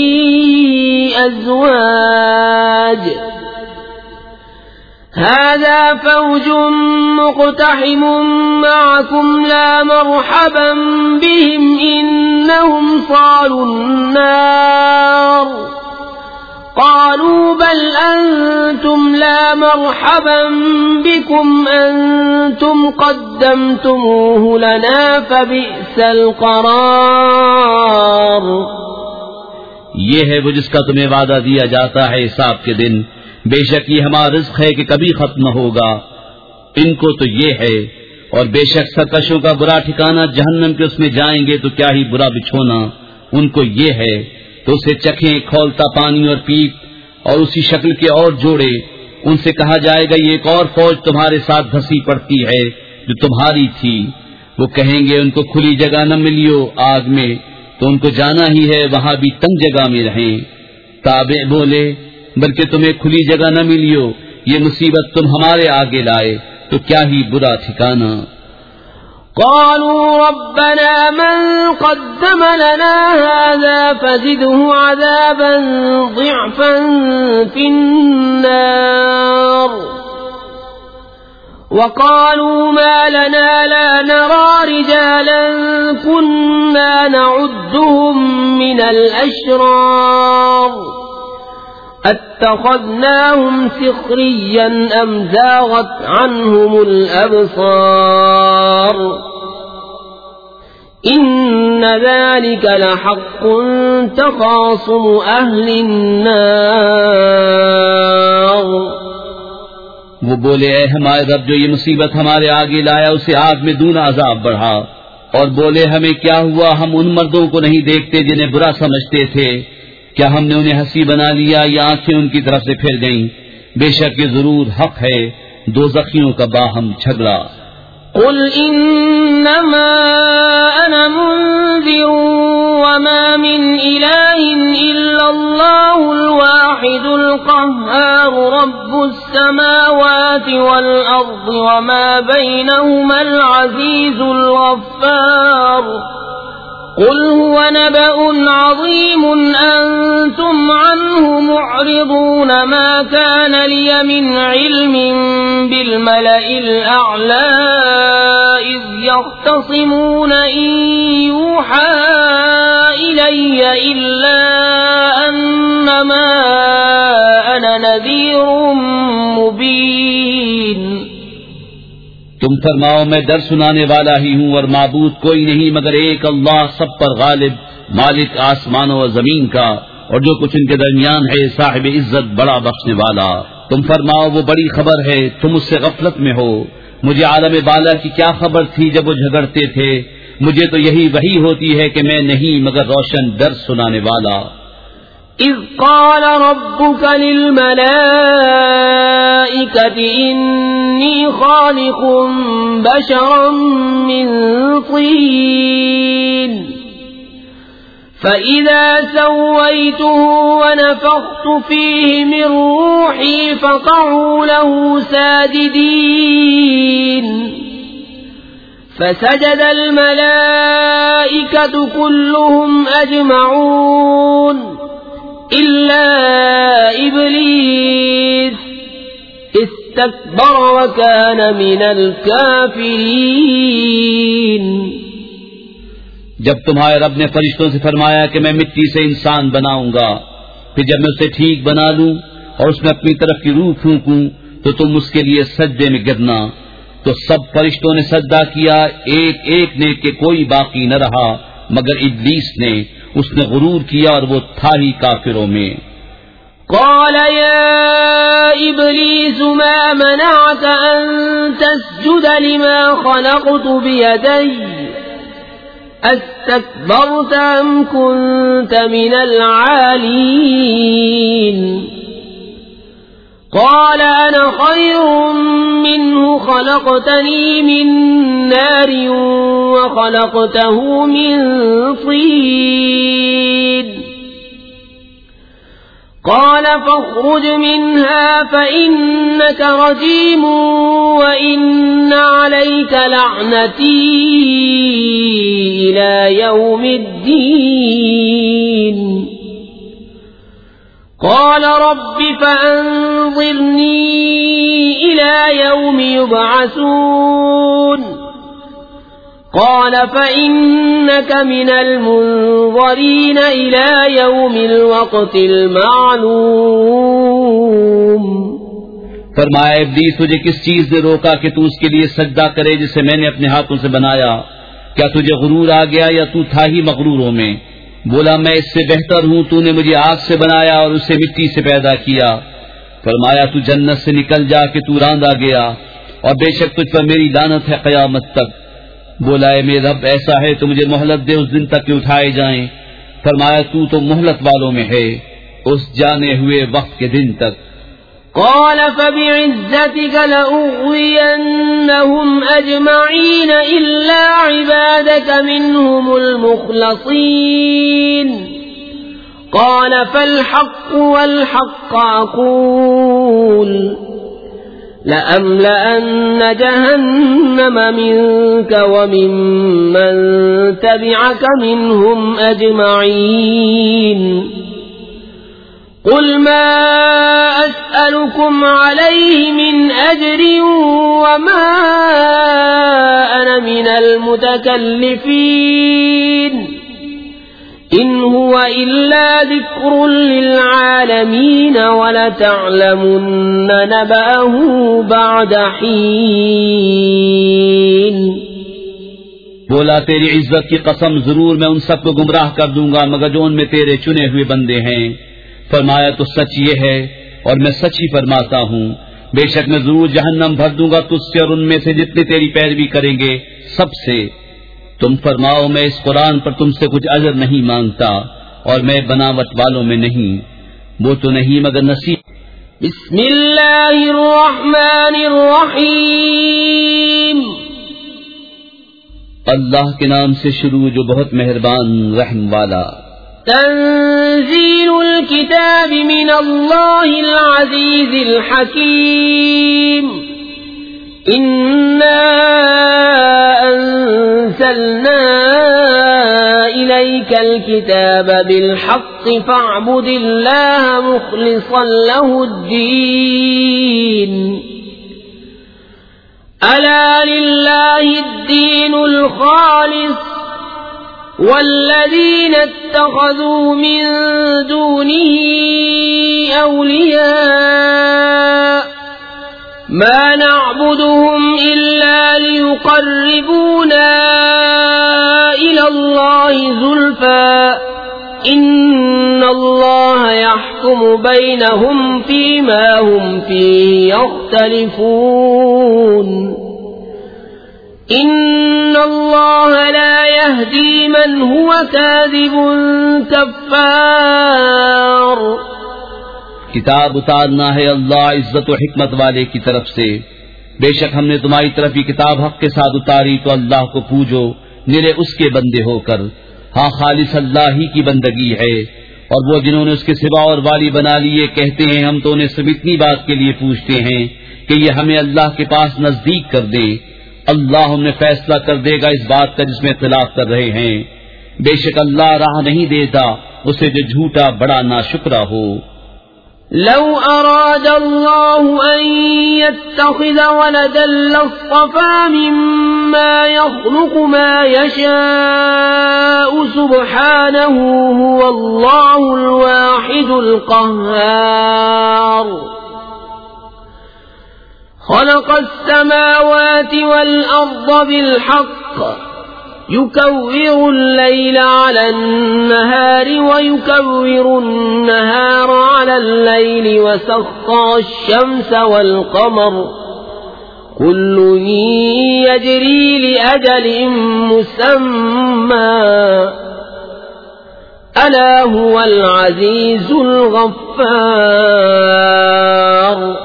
أزواج هذا فوج مقتحم معكم لا مرحبا بهم إنهم صالوا النار قالوا بل أنتم لا مرحبا بكم أنتم قدمتموه لنا فبئس القرار۔ یہ ہے وہ جس کا تمہیں وعدہ دیا جاتا ہے حساب کے دن، بے شک یہ ہمارا رزق ہے کہ کبھی ختم ہوگا، ان کو تو یہ ہے۔ اور بے شک سرکشوں کا برا ٹھکانہ جہنم کے، اس میں جائیں گے تو کیا ہی برا بچھونا ان کو یہ ہے۔ تو اسے چکھیں کھولتا پانی اور پیپ اور اسی شکل کے اور جوڑے، ان سے کہا جائے گا یہ ایک اور فوج تمہارے ساتھ دھسی پڑتی ہے جو تمہاری تھی۔ وہ کہیں گے ان کو کھلی جگہ نہ ملیو آگ میں، تو ان کو جانا ہی ہے وہاں بھی تنگ جگہ میں رہیں۔ تابع بولے بلکہ تمہیں کھلی جگہ نہ ملیو، یہ مصیبت تم ہمارے آگے لائے تو کیا ہی برا ٹھکانہ۔ قالوا ربنا من قدم لنا هذا فزده عذابا ضعفا في النار وقالوا ما لنا لا نرى رجالا كنا نعدهم من الأشرار اتخذناهم سخريا أم زاغت عنهم الأبصار إن ذلك لحق تخاصم أهل النار۔ وہ بولے اے ہمارے رب جو یہ مصیبت ہمارے آگے لایا اسے آگ میں دونا عذاب بڑھا، اور بولے ہمیں کیا ہوا، ہم ان مردوں کو نہیں دیکھتے جنہیں برا سمجھتے تھے، کیا ہم نے انہیں ہنسی بنا لیا یا آنکھیں ان کی طرف سے پھر گئیں؟ بے شک یہ ضرور حق ہے دوزخیوں کا باہم جھگڑا۔ قل انما انا منذر وما من اله الا الله الواحد القهار رب السماوات والارض وما بينهما العزيز الغفار۔ قل هو نبأ عظيم أنتم عنه معرضون ما كان لي من علم بالملأ الأعلى إذ يختصمون إن يوحى إلي إلا أنما أنا نذير مبين۔ تم فرماؤ میں در سنانے والا ہی ہوں اور معبود کوئی نہیں مگر ایک اللہ سب پر غالب، مالک آسمانوں و زمین کا اور جو کچھ ان کے درمیان ہے، صاحب عزت بڑا بخشنے والا۔ تم فرماؤ وہ بڑی خبر ہے، تم اس سے غفلت میں ہو۔ مجھے عالم بالا کی کیا خبر تھی جب وہ جھگڑتے تھے، مجھے تو یہی وحی ہوتی ہے کہ میں نہیں مگر روشن در سنانے والا۔ إذ قال ربك للملائكة إني خالق بشرا من طين فإذا سويته ونفخت فيه من روحي فقعوا له ساجدين فسجد الملائكة كلهم أجمعون إلا إبليس استكبر وكان من الكافرين. جب تمہارے رب نے فرشتوں سے فرمایا کہ میں مٹی سے انسان بناؤں گا، پھر جب میں اسے ٹھیک بنا لوں اور اس میں اپنی طرف کی روح پھونکوں تو تم اس کے لیے سجدے میں گرنا. تو سب فرشتوں نے سجدہ کیا، ایک ایک نے کہ کوئی باقی نہ رہا مگر ابلیس نے. اس نے غرور کیا اور وہ تھا ہی کافروں میں. قال يا إبليس ما منعك أن تسجد لما خلقت بيدي أستكبرت أم كنت من العالين. قال أنا خير منه خلقتني من نار وخلقته من طين. قال فاخرج منها فإنك رجيم وإن عليك لعنتي إلى يوم الدين. قال رب فأنظرني إلى يوم يبعثون. قال فإنك من المنظرين إلى يوم الوقت المعلوم. فرمایا ابلیس تجھے کس چیز نے روکا کہ تو اس کے لیے سجدہ کرے جسے میں نے اپنے ہاتھوں سے بنایا؟ کیا تجھے غرور آ گیا یا تو تھا ہی مغروروں میں؟ بولا میں اس سے بہتر ہوں، تو نے مجھے آگ سے بنایا اور اسے مٹی سے پیدا کیا. فرمایا تو جنت سے نکل جا کہ تو راندا گیا، اور بے شک تجھ پر میری لعنت ہے قیامت تک. بولا اے میرے رب ایسا ہے تو مجھے مہلت دے اس دن تک کہ اٹھائے جائیں. فرمایا تو مہلت والوں میں ہے اس جانے ہوئے وقت کے دن تک. قال فبعزتك لأغوينهم أجمعين إلا عبادك منهم المخلصين. قال فالحق والحق أقول لأملأن جهنم منك وممن تبعك منهم أجمعين. قل ما أسألكم عليه من أجر وما أنا من المتكلفين إن هو إلا ذكر للعالمين ولتعلمن نبأه بعد حين. بولا تیری عزت کی قسم ضرور میں ان سب کو گمراہ کر دوں گا مگر جو ان میں تیرے چنے ہوئے بندے ہیں. فرمایا تو سچ یہ ہے اور میں سچ ہی فرماتا ہوں، بے شک میں ضرور جہنم بھر دوں گا تجھ سے اور ان میں سے جتنے تیری پیروی کریں گے سب سے. تم فرماؤ میں اس قرآن پر تم سے کچھ اجر نہیں مانگتا اور میں بناوٹ والوں میں نہیں، وہ تو نہیں مگر نصیب. بسم اللہ الرحمن الرحیم. اللہ کے نام سے شروع جو بہت مہربان رحم والا. تنزیل الكتاب من اللہ العزیز الحکیم. إنا أنزلنا إليك الكتاب بالحق فاعبد الله مخلصا له الدين. ألا لله الدين الخالص والذين اتخذوا من دونه أولياء ما نعبدهم إلا ليقربونا إلى الله زلفى إن الله يحكم بينهم فيما هم فيه يختلفون. إن الله لا يهدي من هو كاذب كفار. کتاب اتارنا ہے اللہ عزت و حکمت والے کی طرف سے. بے شک ہم نے تمہاری طرف یہ کتاب حق کے ساتھ اتاری تو اللہ کو پوجو نرے اس کے بندے ہو کر. ہاں خالص اللہ ہی کی بندگی ہے، اور وہ جنہوں نے اس کے سوا اور والی بنا لیے کہتے ہیں ہم تو انہیں سب اتنی بات کے لیے پوچھتے ہیں کہ یہ ہمیں اللہ کے پاس نزدیک کر دے. اللہ انہیں فیصلہ کر دے گا اس بات کا جس میں اختلاف کر رہے ہیں. بے شک اللہ راہ نہیں دیتا اسے جو جھوٹا بڑا ناشکرا ہو. لو أراد الله أن يتخذ ولدا لاصطفى مما يخلق ما يشاء سبحانه هو الله الواحد القهار خلق السماوات والأرض بالحق يكور الليل على النهار ويكور النهار على الليل وسخر الشمس والقمر كل يجري لأجل مسمى ألا هو العزيز الغفار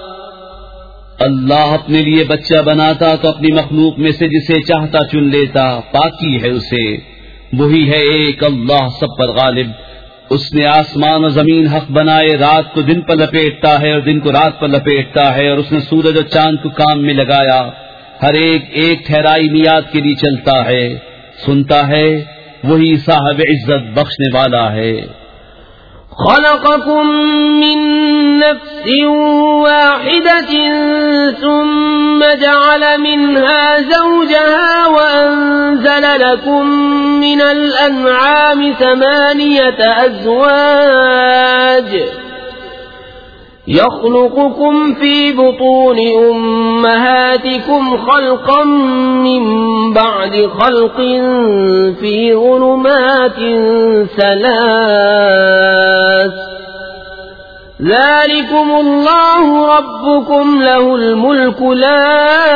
اللہ اپنے لیے بچہ بناتا تو اپنی مخلوق میں سے جسے چاہتا چن لیتا، پاکی ہے اسے، وہی ہے ایک اللہ سب پر غالب۔ اس نے آسمان و زمین حق بنائے، رات کو دن پر لپیٹتا ہے اور دن کو رات پر لپیٹتا ہے، اور اس نے سورج اور چاند کو کام میں لگایا، ہر ایک ایک ٹھہرائی میعاد کے لیے چلتا ہے، سنتا ہے، وہی صاحب عزت بخشنے والا ہے۔ خلقكم من نفس واحدة ثم جعل منها زوجها وأنزل لكم من الأنعام 8 أزواج يخلقكم في بطون أمهاتكم خلقا من بعد خلق في ظلمات 3 ذلكم الله ربكم له الملك لا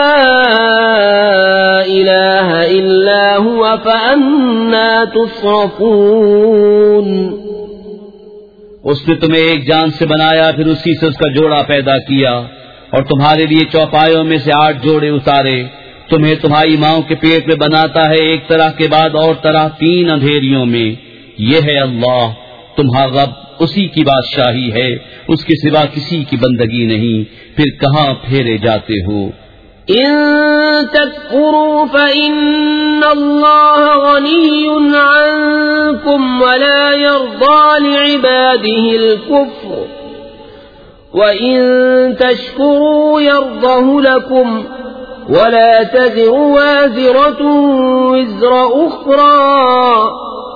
إله إلا هو فأنا تصرفون اس نے تمہیں ایک جان سے بنایا، پھر اسی سے اس کا جوڑا پیدا کیا، اور تمہارے لیے چوپایوں میں سے 8 جوڑے اتارے۔ تمہیں تمہاری ماں کے پیٹ میں بناتا ہے، ایک طرح کے بعد اور طرح 3 اندھیریوں میں۔ یہ ہے اللہ تمہارا رب، اسی کی بادشاہی ہے، اس کے سوا کسی کی بندگی نہیں، پھر کہاں پھیرے جاتے ہو؟ إن تكفروا فإن الله غني عنكم ولا يرضى لعباده الكفر وإن تشكروا يرضه لكم ولا تزر وازرة وزر أخرى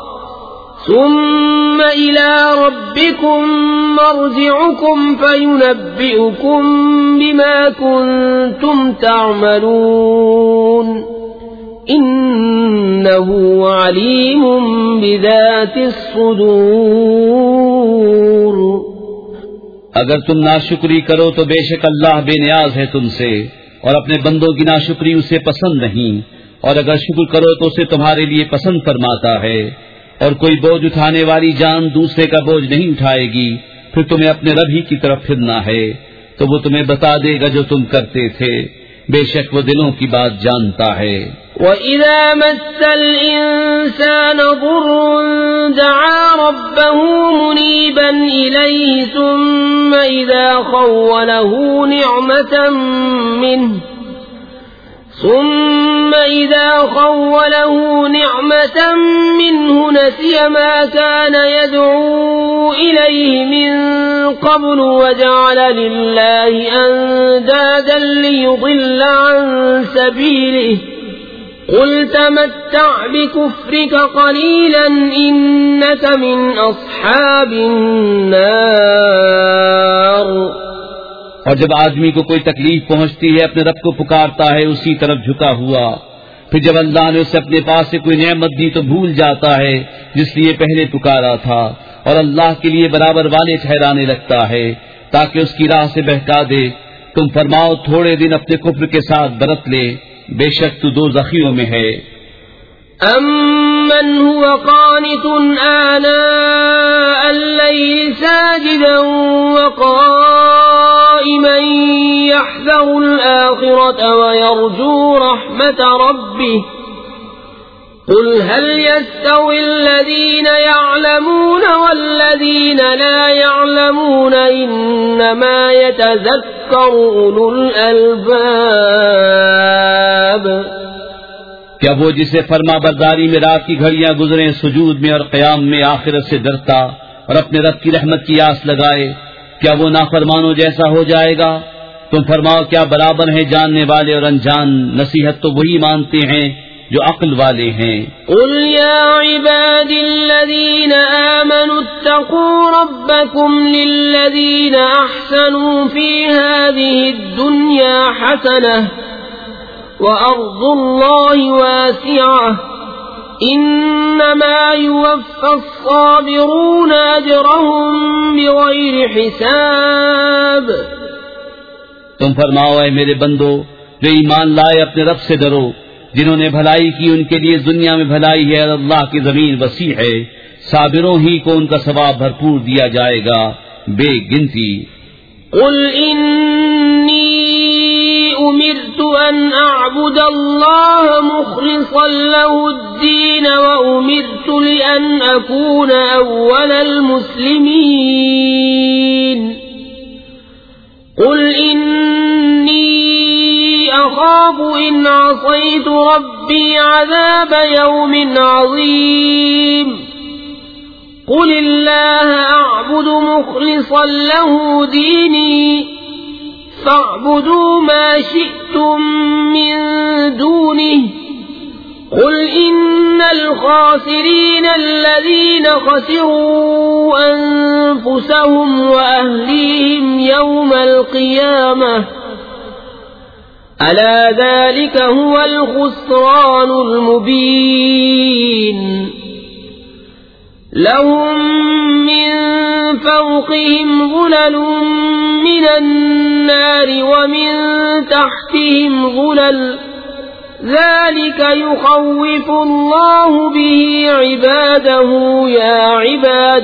ثم إلى ربكم مرجعكم فينبئكم بما كنتم تعملون إنه عليم بذات الصدور۔ اگر تم ناشکری کرو تو بے شک اللہ بے نیاز ہے تم سے، اور اپنے بندوں کی ناشکری اسے پسند نہیں، اور اگر شکر کرو تو اسے تمہارے لیے پسند فرماتا ہے۔ اور کوئی بوجھ اٹھانے والی جان دوسرے کا بوجھ نہیں اٹھائے گی، پھر تمہیں اپنے رب ہی کی طرف پھرنا ہے، تو وہ تمہیں بتا دے گا جو تم کرتے تھے، بے شک وہ دلوں کی بات جانتا ہے۔ وَإِذَا مَسَّ الْإِنسَانَ ضُرٌّ دَعَا رَبَّهُ مُنِيبًا إِلَيْهِ ثُمَّ إِذَا خَوَّلَهُ نِعْمَةً مِّنْهُ نَسِيَ مَا كَانَ يَدْعُو إِلَيْهِ مِن قَبْلُ وَجَعَلَ لِلَّهِ أَندَادًا لِّيُضِلَّ عَن سَبِيلِهِ قُلْ تَمَتَّعْ بِكُفْرِكَ قَلِيلًا إِنَّكَ مِنْ أَصْحَابِ النَّارِ۔ اور جب آدمی کو کوئی تکلیف پہنچتی ہے اپنے رب کو پکارتا ہے اسی طرف جھکا ہوا، پھر جب اللہ نے اسے اپنے پاس سے کوئی نعمت دی تو بھول جاتا ہے جس لیے پہلے پکارا تھا، اور اللہ کے لیے برابر والے ٹھہرانے لگتا ہے تاکہ اس کی راہ سے بہکا دے۔ تم فرماؤ تھوڑے دن اپنے کفر کے ساتھ برت لے، بے شک تو دوزخیوں میں ہے۔ أَمَّنْ هُوَ قَانِتٌ آنَاءَ اللَّيْلِ سَاجِدًا وَقَائِمًا يَحْذَرُ الْآخِرَةَ وَيَرْجُو رَحْمَةَ رَبِّهِ قُلْ هَلْ يَسْتَوِي الَّذِينَ يَعْلَمُونَ وَالَّذِينَ لَا يَعْلَمُونَ إِنَّمَا يَتَذَكَّرُ أُولُو الْأَلْبَابِ۔ کیا وہ جسے فرما برداری میں رات کی گھڑیاں گزریں سجود میں اور قیام میں آخرت سے ڈرتا اور اپنے رب کی رحمت کی آس لگائے، کیا وہ نافرمانوں جیسا ہو جائے گا؟ تم فرماؤ کیا برابر ہیں جاننے والے اور انجان؟ نصیحت تو وہی مانتے ہیں جو عقل والے ہیں۔ قل يا عبادي الذين آمنوا اتقوا ربكم للذين أحسنوا في هذه الدنيا حسنة وأرض الله واسعة إنما يوفى الصابرون أجرهم بغير حساب۔ تم فرماؤ اے میرے بندو جو ایمان لائے اپنے رب سے ڈرو، جنہوں نے بھلائی کی ان کے لیے دنیا میں بھلائی ہے اور اللہ کی زمین وسیع ہے، صابروں ہی کو ان کا ثواب بھرپور دیا جائے گا بے گنتی۔ قل انی امرت ان اعبد اللہ مخلصا له الدین وامرت لان اکون اول المسلمین۔ قل انی اخاف ان عصیت ربی عذاب یوم عظیم۔ قل اللہ اعبد مخلصا له دینی فاعبدوا ما شئتم من دونه۔ قل ان الخاسرین الذین خسروا انفسهم واہلیہم یوم القیامہ الا ذلك هو الخسران المبین۔ لهم من فوقهم ظلل من النار ومن تحتهم ظلل ذلك يخوف الله به عباده يا عباد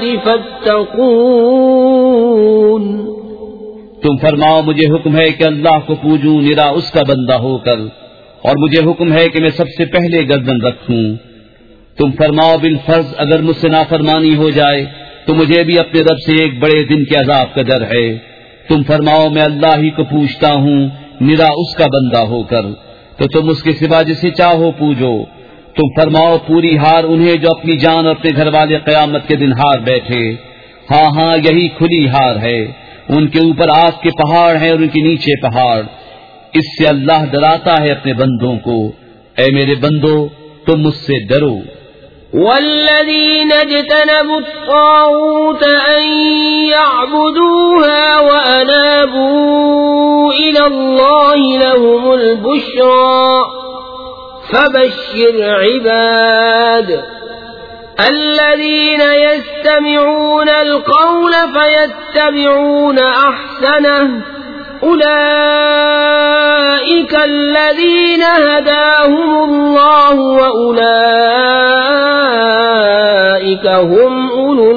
فاتقون۔ تم فرماؤ مجھے حکم ہے کہ اللہ کو پوجوں نرا اس کا بندہ ہو کر، اور مجھے حکم ہے کہ میں سب سے پہلے گردن رکھوں۔ تم فرماؤ بالفرض اگر مجھ سے نافرمانی ہو جائے تو مجھے بھی اپنے رب سے ایک بڑے دن کے عذاب کا ڈر ہے۔ تم فرماؤ میں اللہ ہی کو پوچھتا ہوں نرا اس کا بندہ ہو کر، تو تم اس کے سوا جسے چاہو پوجو۔ تم فرماؤ پوری ہار انہیں جو اپنی جان اور اپنے گھر والے قیامت کے دن ہار بیٹھے۔ ہاں ہاں یہی کھلی ہار ہے، ان کے اوپر آگ کے پہاڑ ہیں اور ان کے نیچے پہاڑ۔ اس سے اللہ ڈراتا ہے اپنے بندوں کو۔ اے میرے بندو تم مجھ سے ڈرو۔ والذین اجتنبوا الطاغوت ان يعبدوها وانابوا الى اللہ لهم البشرى فبشر عباد الذين يستمعون القول فيتبعون احسنه أولئك الذين هداهم الله وأولئك هم أولو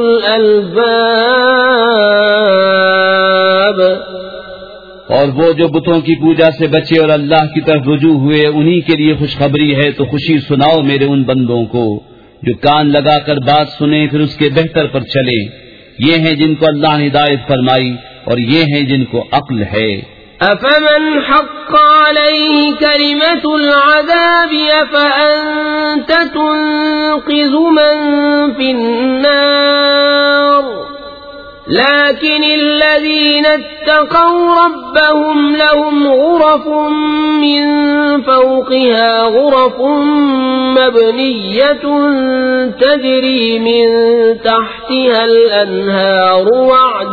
الألباب۔ اور وہ جو بتوں کی پوجا سے بچے اور اللہ کی طرف رجوع ہوئے انہی کے لیے خوشخبری ہے، تو خوشی سناؤ میرے ان بندوں کو جو کان لگا کر بات سنیں پھر اس کے بہتر پر چلیں۔ یہ ہیں جن کو اللہ نے ہدایت فرمائی اور یہ ہیں جن کو عقل ہے۔ افمن حق علیہ کلمۃ العذاب افانت تنقذ من فی النار لكن الذين اتقوا ربهم لهم غرف من فوقها غرف مبنية تجري من تحتها الأنهار وعد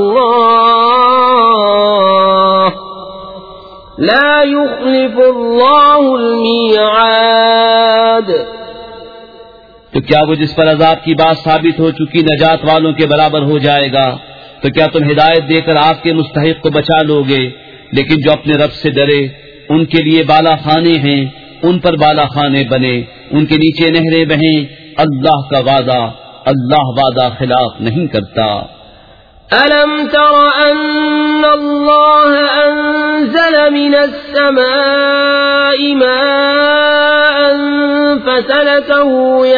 الله لا يخلف الله الميعاد۔ تو کیا وہ جس پر عذاب کی بات ثابت ہو چکی نجات والوں کے برابر ہو جائے گا؟ تو کیا تم ہدایت دے کر آپ کے مستحق کو بچا لو گے؟ لیکن جو اپنے رب سے ڈرے ان کے لیے بالا خانے ہیں، ان پر بالا خانے بنے، ان کے نیچے نہریں بہیں۔ اللہ کا وعدہ، اللہ وعدہ خلاف نہیں کرتا۔ أَلَمْ تَرَ أَنَّ اللَّهَ أَنزَلَ مِنَ السَّمَاءِ مَاءً فَسَلَكَهُ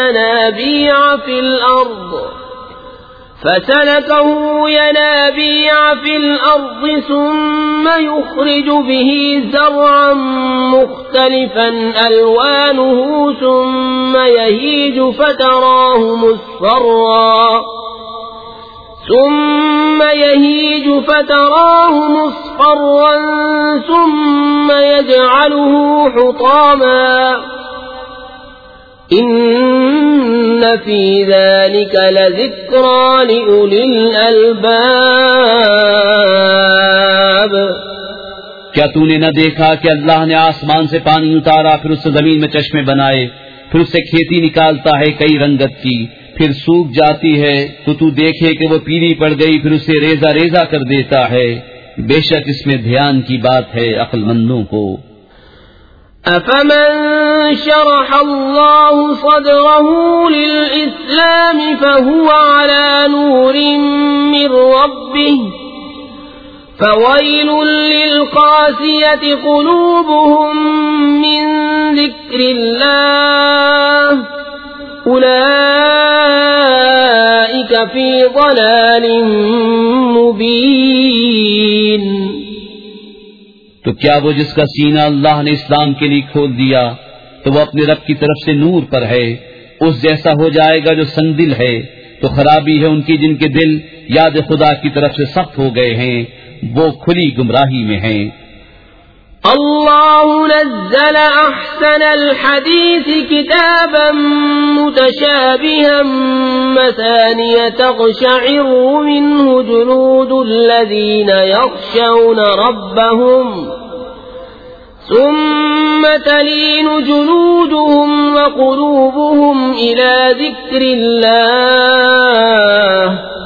يَنَابِيعَ فِي الْأَرْضِ ثُمَّ يُخْرِجُ بِهِ زَرْعًا مُخْتَلِفًا أَلْوَانُهُ ثُمَّ يَهِيجُ فَتَرَاهُ ثم يهيج فتراه مصفرا ثم يجعله حطاما إن في ذلك لذكرى لأولي الألباب. کیا تو نے نہ دیکھا کہ اللہ نے آسمان سے پانی اتارا، پھر اس سے زمین میں چشمے بنائے، پھر اس سے کھیتی نکالتا ہے کئی رنگت کی، پھر سوکھ جاتی ہے تو تو دیکھے کہ وہ پیلی پڑ گئی، پھر اسے ریزہ ریزہ کر دیتا ہے. بے شک اس میں دھیان کی بات ہے عقل مندوں کو. أفمن شرح الله صدره للإسلام فهو على نور من ربه فويل للقاسية قلوبهم من ذكر الله أولئك في ضلال مبين. تو کیا وہ جس کا سینہ اللہ نے اسلام کے لیے کھول دیا تو وہ اپنے رب کی طرف سے نور پر ہے، اس جیسا ہو جائے گا جو سنگ دل ہے؟ تو خرابی ہے ان کی جن کے دل یاد خدا کی طرف سے سخت ہو گئے ہیں، وہ کھلی گمراہی میں ہیں. اللہ نزل احسن الحدیث کتابا متشابها مثانیہ تقشعر منه جلود الذین یخشون ربهم ثم تلين جلودهم وقلوبهم إلى ذكر الله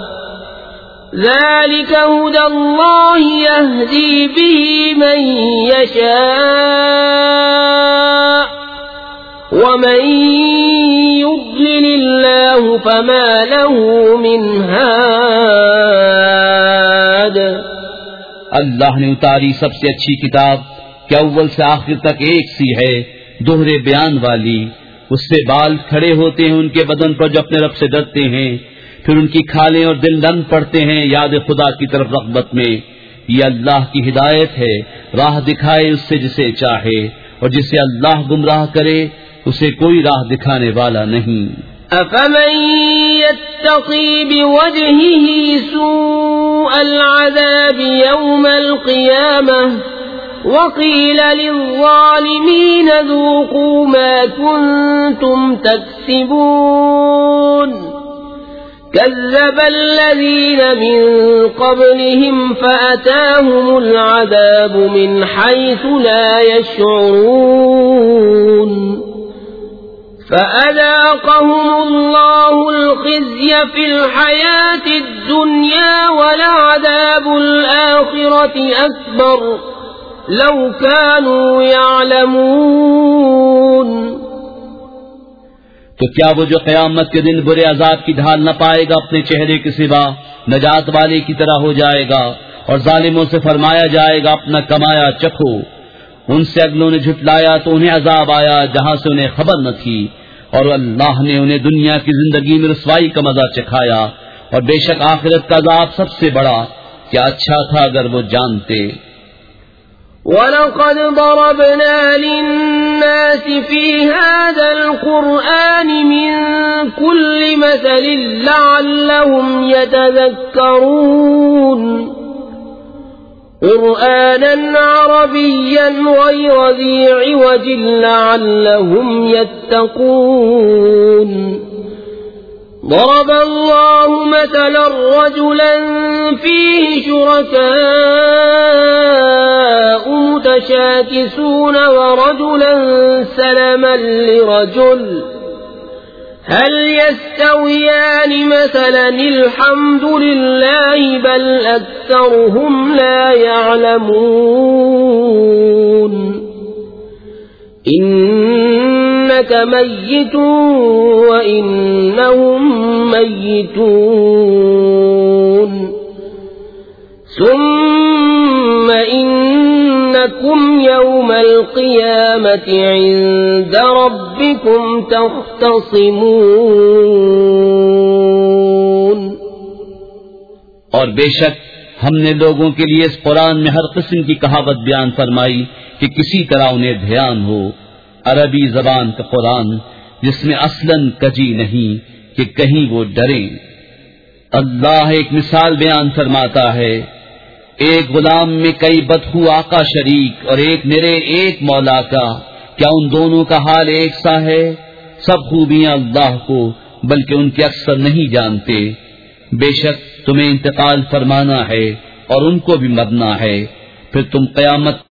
ذلك هدى الله يهدي به من يشاء ومن يضلل الله فما له من هاد. اللہ نے اتاری سب سے اچھی کتاب کہ اول سے آخر تک ایک سی ہے، دوہرے بیان والی. اس سے بال کھڑے ہوتے ہیں ان کے بدن پر جو اپنے رب سے ڈرتے ہیں، پھر ان کی کھالیں اور دل نرم پڑتے ہیں یاد خدا کی طرف رغبت میں. یہ اللہ کی ہدایت ہے، راہ دکھائے اس سے جسے چاہے، اور جسے اللہ گمراہ کرے اسے کوئی راہ دکھانے والا نہیں. أفمن يتقي بوجهه سوء العذاب يوم القيامة وقيل للظالمين ذوقوا ما كنتم تكسبون كذب الذين من قبلهم فأتاهم العذاب من حيث لا يشعرون فأذاقهم الله الخزي في الحياة الدنيا ولعذاب الآخرة أكبر لو كانوا يعلمون. تو کیا وہ جو قیامت کے دن برے عذاب کی ڈھال نہ پائے گا اپنے چہرے کے سوا نجات والے کی طرح ہو جائے گا، اور ظالموں سے فرمایا جائے گا اپنا کمایا چکھو. ان سے اگلوں نے جھٹلایا تو انہیں عذاب آیا جہاں سے انہیں خبر نہ تھی، اور اللہ نے انہیں دنیا کی زندگی میں رسوائی کا مزہ چکھایا، اور بے شک آخرت کا عذاب سب سے بڑا. کیا اچھا تھا اگر وہ جانتے. وَلَقَدْ ضَرَبْنَا لِلنَّاسِ فِي هَذَا الْقُرْآنِ مِنْ كُلِّ مَثَلٍ لَعَلَّهُمْ يَتَذَكَّرُونَ قُرْآنًا عَرَبِيًّا غَيْرَ ذِي عِوَجٍ لَعَلَّهُمْ يَتَّقُونَ. ضرب الله مثلا رجلا فيه شركاء متشاكسون ورجلا سلما لرجل هل يستويان مثلا الحمد لله بل أكثرهم لا يعلمون. إنك ميت وإنهم ميتون ثم إنكم يوم القيامة عند ربكم تختصمون. اور بے شک ہم نے لوگوں کے لیے اس قرآن میں ہر قسم کی کہاوت بیان فرمائی کہ کسی طرح انہیں دھیان ہو. عربی زبان کا قرآن جس میں اصلاً کجی نہیں کہ کہیں وہ ڈریں. اللہ ایک مثال بیان فرماتا ہے، ایک غلام میں کئی بدخو آقا شریک اور ایک نرے ایک مولا کا، کیا ان دونوں کا حال ایک سا ہے؟ سب خوبیاں اللہ کو، بلکہ ان کے اکثر نہیں جانتے۔ بے شک تمہیں انتقال فرمانا ہے اور ان کو بھی مرنا ہے، پھر تم قیامت